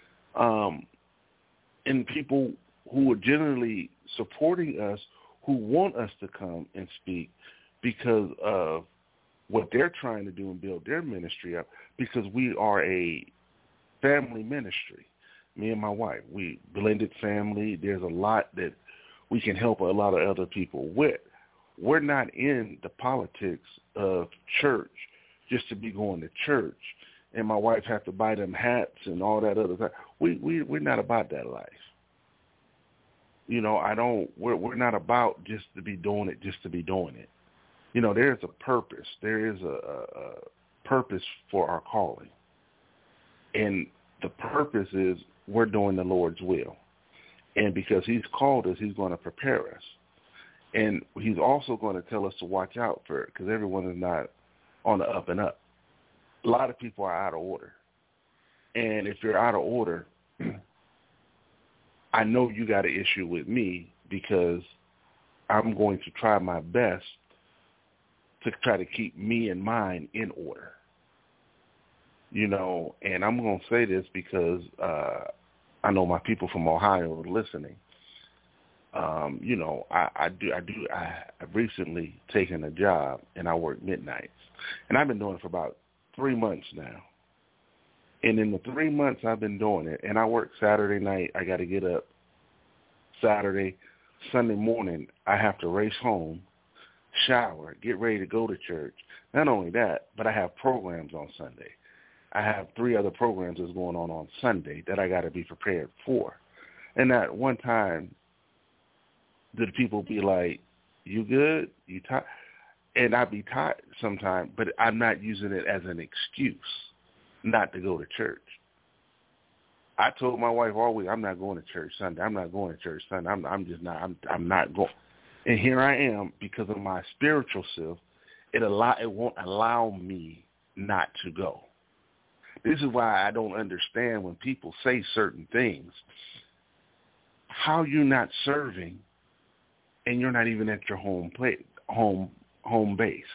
And people who are generally supporting us, who want us to come and speak because of what they're trying to do and build their ministry up, because we are a family ministry. Me and my wife, we blended family. There's a lot that we can help a lot of other people with. We're not in the politics of church just to be going to church, and my wife have to buy them hats and all that other stuff. We're not about that life. You know, we're not about just to be doing it just to be doing it. You know, there's a purpose. There is a purpose for our calling. And the purpose is we're doing the Lord's will. And because he's called us, he's going to prepare us. And he's also going to tell us to watch out for it, because everyone is not on the up and up. A lot of people are out of order. And if you're out of order, I know you got an issue with me, because I'm going to try my best to try to keep me and mine in order. You know, and I'm going to say this because I know my people from Ohio are listening. You know, I've recently taken a job, and I work midnights. And I've been doing it for about 3 months now. And in the 3 months I've been doing it, and I work Saturday night, I got to get up Saturday, Sunday morning, I have to race home, shower, get ready to go to church. Not only that, but I have programs on Sunday. I have 3 other programs that's going on Sunday that I got to be prepared for. And at one time, did people be like, you good? You tired? And I'd be tired sometimes, but I'm not using it as an excuse not to go to church. I told my wife always, I'm not going to church Sunday. I'm not going to church Sunday. I'm just not. I'm not going. And here I am, because of my spiritual self. It won't allow me not to go. This is why I don't understand when people say certain things. How you're not serving, and you're not even at your home base.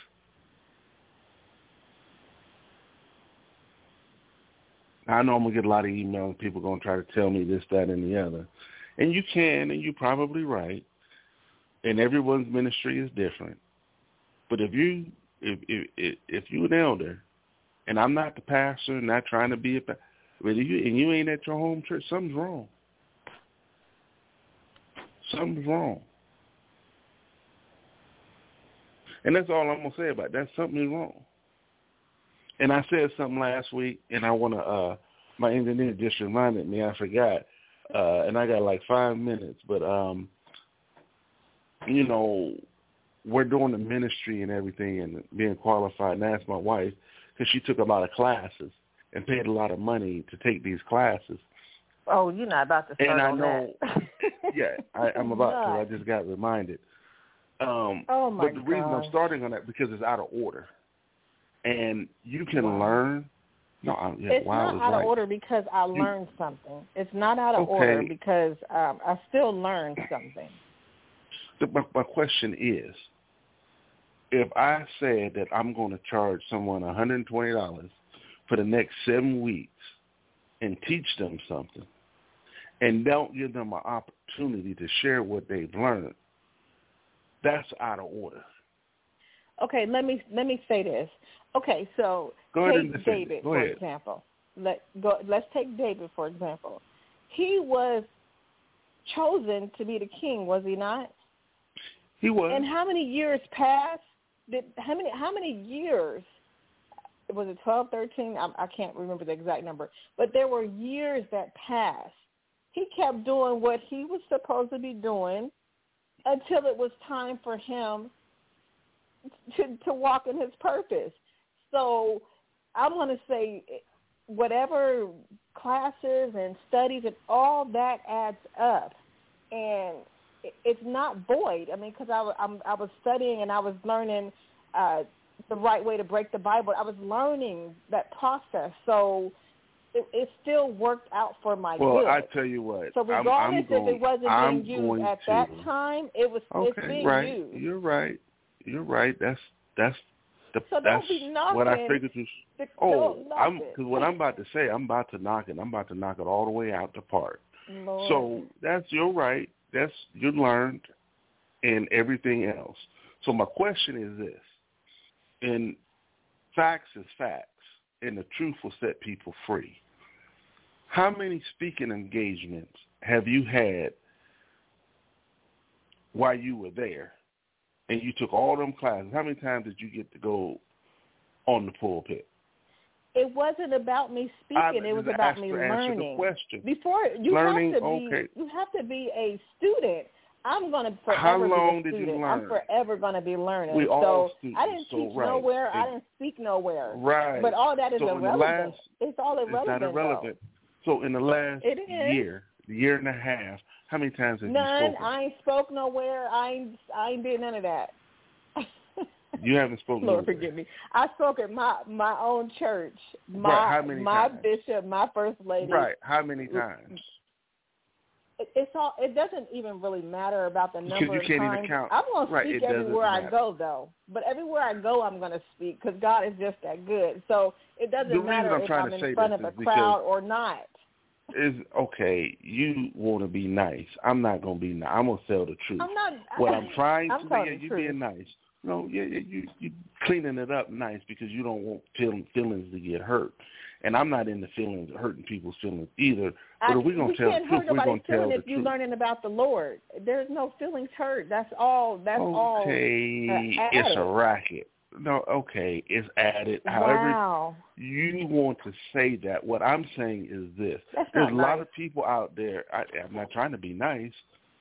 I know I'm going to get a lot of emails. People going to try to tell me this, that, and the other. And you can, and you're probably right. And everyone's ministry is different. But if you're an elder, and I'm not the pastor, not trying to be a pastor, but you ain't at your home church, something's wrong. Something's wrong. And that's all I'm going to say about that. Something's wrong. And I said something last week, and I want to, my engineer just reminded me, I forgot, and I got like 5 minutes, but, you know, we're doing the ministry and everything and being qualified, and I asked my wife, because she took a lot of classes and paid a lot of money to take these classes. Oh, you're not about to start and I on know, that. Yeah, I'm about to. I just got reminded. Oh, my But the reason I'm starting on that, because it's out of order. And you can learn. No, it's not out of order because I learned something. It's not out of order because I still learned something. My question is, if I said that I'm going to charge someone $120 for the next 7 weeks and teach them something and don't give them an opportunity to share what they've learned, that's out of order. Okay, let me say this. Okay, so take David, for example. Let's take David, for example. He was chosen to be the king, was he not? He was. And how many years passed? How many years? Was it 12, 13? I can't remember the exact number. But there were years that passed. He kept doing what he was supposed to be doing until it was time for him to walk in his purpose. So I want to say whatever classes and studies and all that adds up. And it's not void. I mean, because I was studying and I was learning the right way to break the Bible. I was learning that process. So it still worked out for my good. Well, I tell you what. So regardless if it wasn't being used at that time, it's being used. You're right. That's so don't be knocking. What I figured was. Because what I'm about to say, I'm about to knock it. I'm about to knock it all the way out the park. Lord. So you're right. That's you learned, and everything else. So my question is this: and facts is facts, and the truth will set people free. How many speaking engagements have you had while you were there, and you took all them classes? How many times did you get to go on the pulpit? It wasn't about me speaking. It was about me learning. Before you have to be a student. I'm going to forever be a student. Did you learn? I'm forever going to be learning. I didn't teach nowhere. I didn't speak nowhere. Right. But all that is irrelevant. It's all irrelevant. It's not irrelevant. So in the last year and a half, how many times have you spoken? None. I ain't spoke nowhere. I ain't did none of that. You haven't spoken. Lord forgive me. I spoke at my own church. How many times? Bishop, my first lady. Right. How many times? It doesn't even really matter about the number you of can't times. even count. I'm going to speak everywhere I go, though. But everywhere I go, I'm going to speak because God is just that good. So it doesn't matter if I'm in front of a crowd or not. Is okay. You want to be nice. I'm not going to be nice. I'm going to tell the truth. I'm not. What I'm trying to be, you truth. being nice. No, you cleaning it up nice because you don't want feelings to get hurt. And I'm not into hurting people's feelings either. But if we're going to tell the truth, we're going to tell the truth. If you're learning about the Lord, there's no feelings hurt. That's all. Okay, it's a racket. No, okay, it's added. Wow. However you want to say that, what I'm saying is this. There's a lot of people out there. I'm not trying to be nice.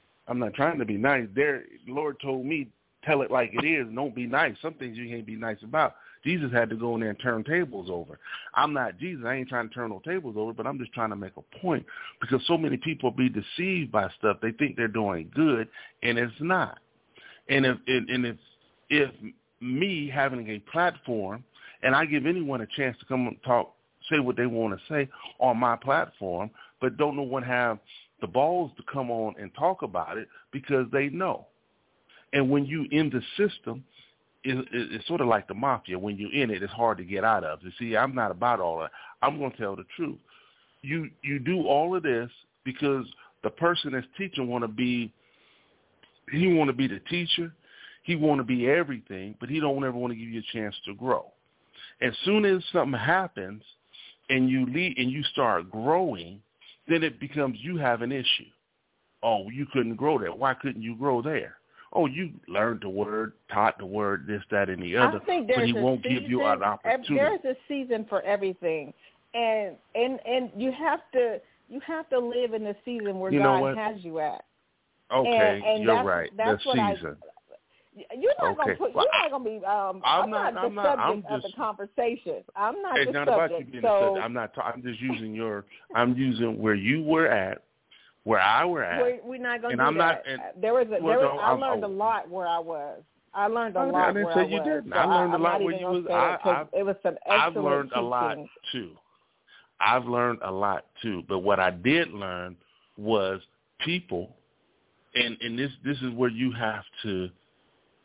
The Lord told me, tell it like it is. Don't be nice. Some things you can't be nice about. Jesus had to go in there and turn tables over. I'm not Jesus. I ain't trying to turn no tables over, but I'm just trying to make a point because so many people be deceived by stuff. They think they're doing good, and it's not. And if me having a platform, and I give anyone a chance to come and talk, say what they want to say on my platform, but don't know what have the balls to come on and talk about it because they know. And when you in the system, it's sort of like the mafia. When you're in it, it's hard to get out of. You see, I'm not about all that. I'm going to tell the truth. You do all of this because the person that's teaching want to be the teacher. He want to be everything, but he don't ever want to give you a chance to grow. As soon as something happens and you leave and you start growing, then it becomes you have an issue. Oh, you couldn't grow there. Why couldn't you grow there? Oh, you learned the word, taught the word, this, that, and the other, but he won't give you an opportunity. There's a season for everything, and you have to live in the season where God has you at. Okay, and you're right. That's the season. You're not going to be. I'm not the subject of the conversation. I'm not the not subject. About you being the subject. I'm not. I'm just using I'm using where you were at. Where I were at. We're not going to do that. I learned a lot where I was. I learned a lot where I was. I didn't say you didn't. I learned a lot where you was. It was some excellent I've learned teaching. a lot too. I've learned a lot too. But what I did learn was people, and this is where you have to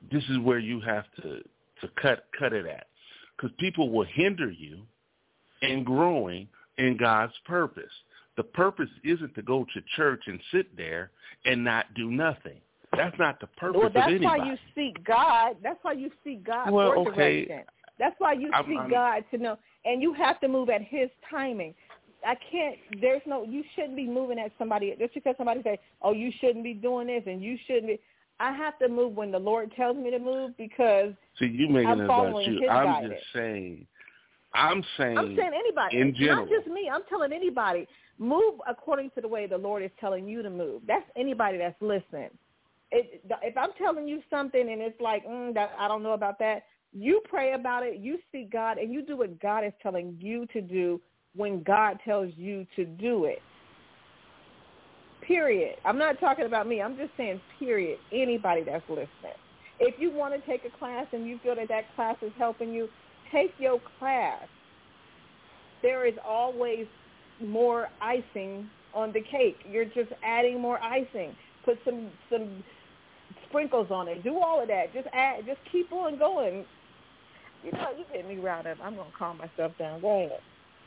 this is where you have to cut it at, because people will hinder you in growing in God's purpose. The purpose isn't to go to church and sit there and not do nothing. That's not the purpose of anybody. That's why you seek God. That's why you seek God for direction. That's why you seek God to know. And you have to move at His timing. You shouldn't be moving at somebody. Just because somebody say, oh, you shouldn't be doing this and you shouldn't be. I have to move when the Lord tells me to move, because you making I'm it following about you. His guidance. I'm saying anybody. In general. Not just me. I'm telling anybody. Move according to the way the Lord is telling you to move. That's anybody that's listening. If I'm telling you something and it's like, I don't know about that, you pray about it, you seek God, and you do what God is telling you to do when God tells you to do it. Period. I'm not talking about me. I'm just saying period. Anybody that's listening. If you want to take a class and you feel that class is helping you, take your class. There is always more icing on the cake. You're just adding more icing. Put some sprinkles on it. Do all of that. Just keep on going. You get me riled up. I'm going to calm myself down. Go ahead.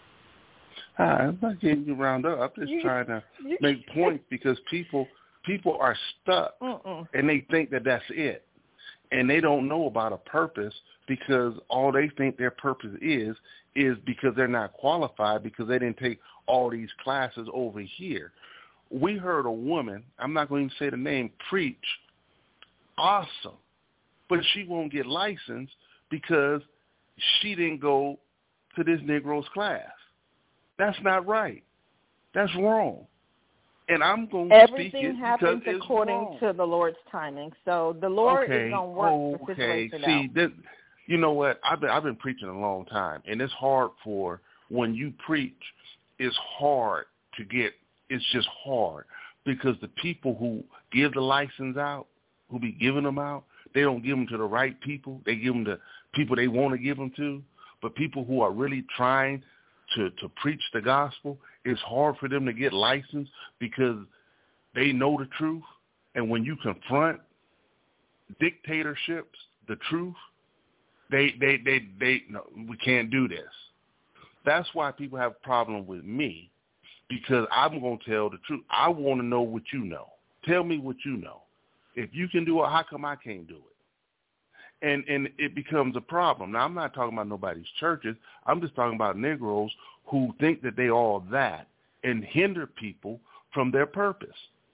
I'm not getting you round up. I'm just trying to make points, because people are stuck and they think that that's it. And they don't know about a purpose, because all they think their purpose is because they're not qualified, because they didn't take all these classes over here. We heard a woman, I'm not going to say the name, preach awesome, but she won't get licensed because she didn't go to this Negro's class. That's not right. That's wrong. And I'm going to speak it because it's wrong. Everything happens according to the Lord's timing. So the Lord is going to work the situation out. You know what? I've been preaching a long time, and it's hard when you preach, it's hard to get. It's just hard, because the people who give the license out, who be giving them out, they don't give them to the right people. They give them to people they want to give them to. But people who are really trying to preach the gospel, it's hard for them to get licensed, because they know the truth. And when you confront dictatorships, the truth, they no, we can't do this. That's why people have a problem with me, because I'm going to tell the truth. I want to know what you know. Tell me what you know. If you can do it, how come I can't do it? And it becomes a problem. Now, I'm not talking about nobody's churches. I'm just talking about Negroes who think that they all that and hinder people from their purpose.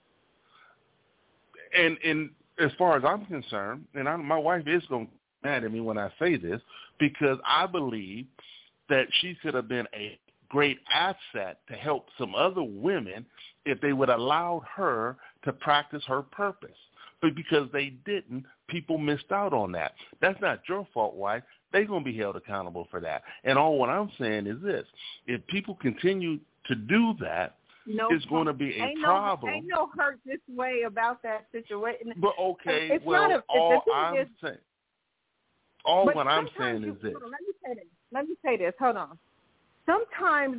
And as far as I'm concerned, and my wife is going to be mad at me when I say this, because I believe that she could have been a great asset to help some other women if they would allow her to practice her purpose. But because they didn't, people missed out on that. That's not your fault, wife. They're going to be held accountable for that. And all what I'm saying is this. If people continue to do that, it's going to be a problem. Ain't no hurt this way about that situation. But okay, all what I'm saying is this. Let me say this. Hold on. Sometimes,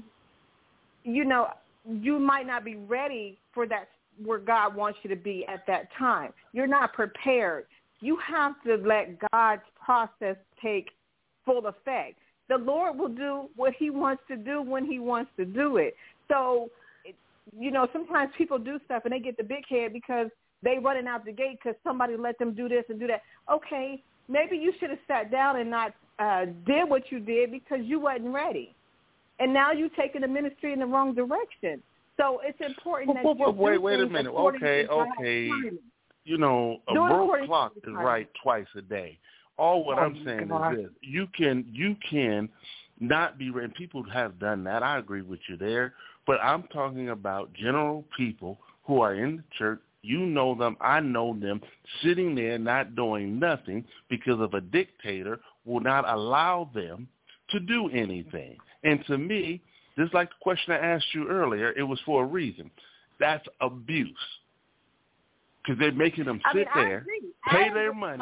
you might not be ready for that, where God wants you to be at that time. You're not prepared. You have to let God's process take full effect. The Lord will do what He wants to do when He wants to do it. So, sometimes people do stuff and they get the big head because they running out the gate because somebody let them do this and do that. Okay, maybe you should have sat down and not did what you did because you wasn't ready. And now you're taking the ministry in the wrong direction. So it's important that you wait a minute. Okay. A broke clock is right twice a day. All what I'm saying is this. You can not be ready. People have done that. I agree with you there. But I'm talking about general people who are in the church. You know them. I know them, sitting there not doing nothing because of a dictator will not allow them to do anything. And to me, just like the question I asked you earlier, it was for a reason. That's abuse. Because they're making them sit there, pay their money,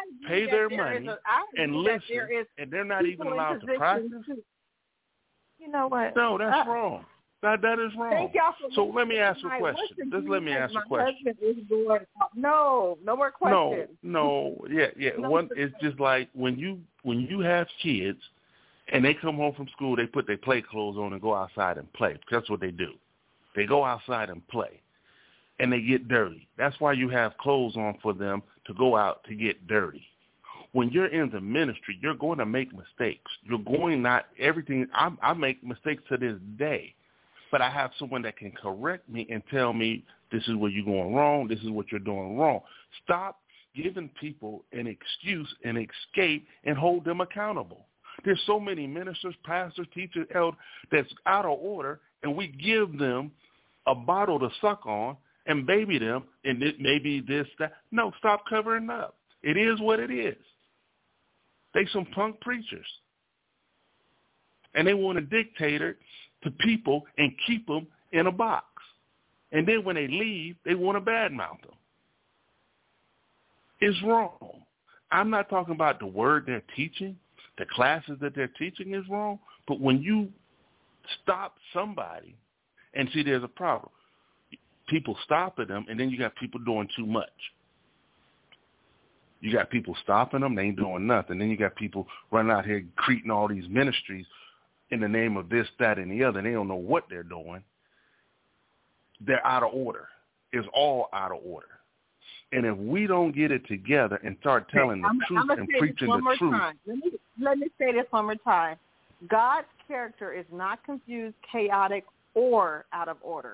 and listen, and they're not even allowed to practice. You know what? No, that's wrong. That is wrong. Thank y'all for so let me ask you a question. Just let me ask you a question. No more questions. No. Yeah. One, it's just like when you have kids and they come home from school, they put their play clothes on and go outside and play. That's what they do. They go outside and play, and they get dirty. That's why you have clothes on for them to go out to get dirty. When you're in the ministry, you're going to make mistakes. You're going not everything. I make mistakes to this day, but I have someone that can correct me and tell me this is where you're going wrong. This is what you're doing wrong. Stop giving people an excuse and escape and hold them accountable. There's so many ministers, pastors, teachers, elders that's out of order, and we give them a bottle to suck on and baby them, and it may be this, that. No, stop covering up. It is what it is. They some punk preachers. And they want to dictate it to people and keep them in a box. And then when they leave, they want to badmouth them. It's wrong. I'm not talking about the word they're teaching. The classes that they're teaching is wrong. But when you stop somebody and see there's a problem, people stopping them, and then you got people doing too much. You got people stopping them, they ain't doing nothing. Then you got people running out here creating all these ministries in the name of this, that, and the other, and they don't know what they're doing. They're out of order. It's all out of order. And if we don't get it together and start telling the truth and preaching the truth. Let me say this one more time. God's character is not confused, chaotic, or out of order.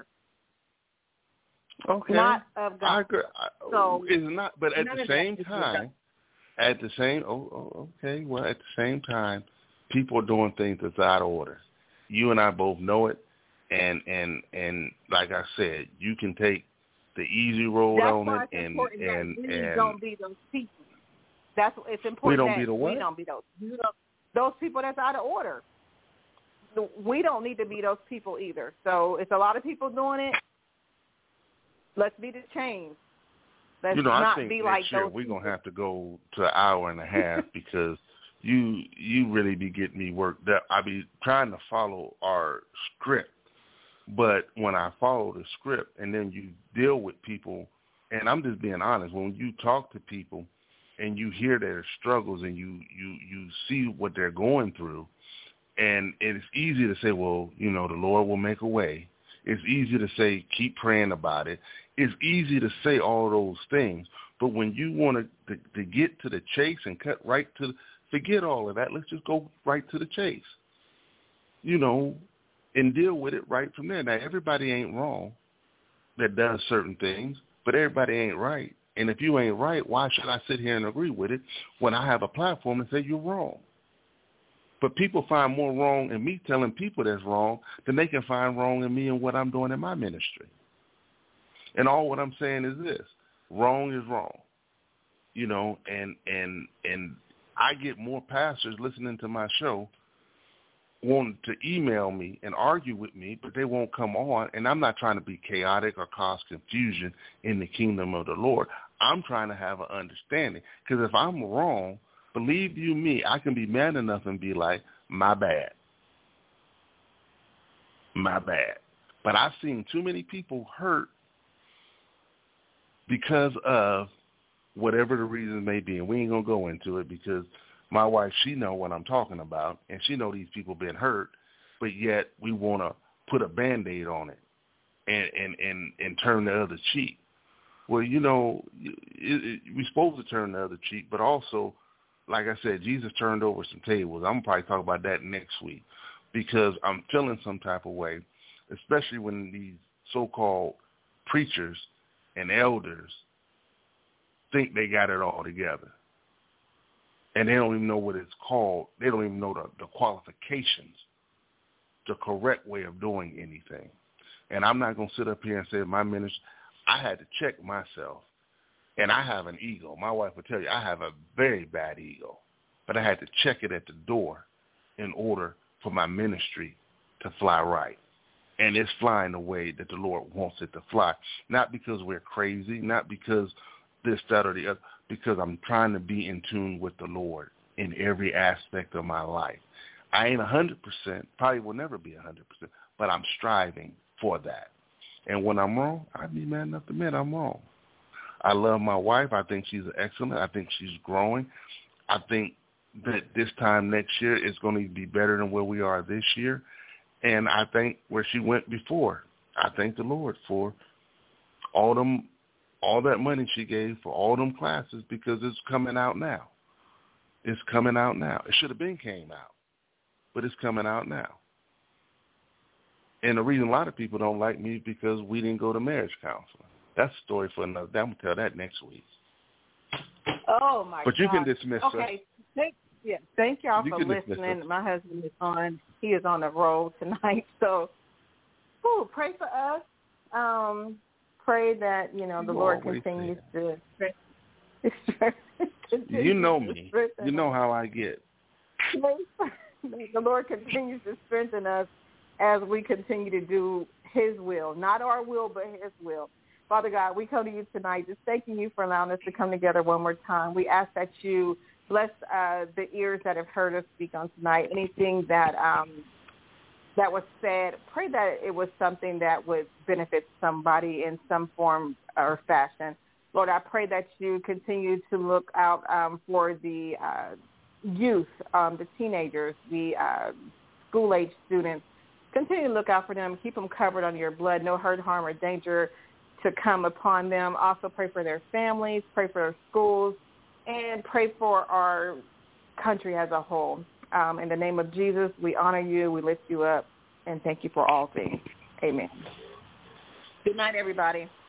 Okay. Not of God. I agree. So it's not, but at the same time, at the same time, people are doing things that's out of order. You and I both know it, and like I said, you can take the easy road on it, and don't be those people. It's important. We don't be the what? We don't be those people that's out of order. We don't need to be those people either. So it's a lot of people doing it. Let's be the change. Let's I think be next like year those we're people. going to have to go to an hour and a half because you really be getting me worked up. I be trying to follow our script, but when I follow the script and then you deal with people, and I'm just being honest, when you talk to people and you hear their struggles and you see what they're going through, and it's easy to say, well, the Lord will make a way. It's easy to say, keep praying about it. It's easy to say all those things. But when you want to get to the chase and cut right to forget all of that. Let's just go right to the chase, and deal with it right from there. Now, everybody ain't wrong that does certain things, but everybody ain't right. And if you ain't right, why should I sit here and agree with it when I have a platform and say you're wrong? But people find more wrong in me telling people that's wrong than they can find wrong in me and what I'm doing in my ministry. And all what I'm saying is this: wrong is wrong, and I get more pastors listening to my show wanting to email me and argue with me, but they won't come on. And I'm not trying to be chaotic or cause confusion in the kingdom of the Lord. I'm trying to have an understanding, because if I'm wrong, believe you me, I can be man enough and be like, my bad. But I've seen too many people hurt because of whatever the reason may be. And we ain't going to go into it because my wife, she know what I'm talking about, and she know these people been hurt, but yet we want to put a Band-Aid on it and turn the other cheek. Well, we're supposed to turn the other cheek, but also, like I said, Jesus turned over some tables. I'm going to probably talk about that next week, because I'm feeling some type of way, especially when these so-called preachers and elders think they got it all together. And they don't even know what it's called. They don't even know the qualifications, the correct way of doing anything. And I'm not going to sit up here and say my ministry, I had to check myself. And I have an ego. My wife will tell you I have a very bad ego. But I had to check it at the door in order for my ministry to fly right. And it's flying the way that the Lord wants it to fly. Not because we're crazy, not because this, that, or the other, because I'm trying to be in tune with the Lord in every aspect of my life. I ain't 100%, probably will never be 100%, but I'm striving for that. And when I'm wrong, I'd be man enough to admit I'm wrong. I love my wife. I think she's excellent. I think she's growing. I think that this time next year is going to be better than where we are this year. And I think where she went before. I thank the Lord for all that money she gave for all them classes, because it's coming out now. It's coming out now. It should have been came out, but it's coming out now. And the reason a lot of people don't like me is because we didn't go to marriage counseling. That's a story for another day. I'm going to tell that next week. Oh, my God. But you can dismiss her. Okay. Thank y'all for listening. My husband is on. He is on the road tonight. So, pray for us. Pray that, the Lord continues to you know me. You know how I get. The Lord continues to strengthen us as we continue to do his will. Not our will, but his will. Father God, we come to you tonight just thanking you for allowing us to come together one more time. We ask that you bless the ears that have heard us speak on tonight. Anything that that was said, pray that it was something that would benefit somebody in some form or fashion. Lord, I pray that you continue to look out for the youth, the teenagers, the school-age students. Continue to look out for them. Keep them covered under your blood. No hurt, harm, or danger to come upon them. Also pray for their families, pray for their schools, and pray for our country as a whole. In the name of Jesus, we honor you, we lift you up, and thank you for all things. Amen. Good night, everybody.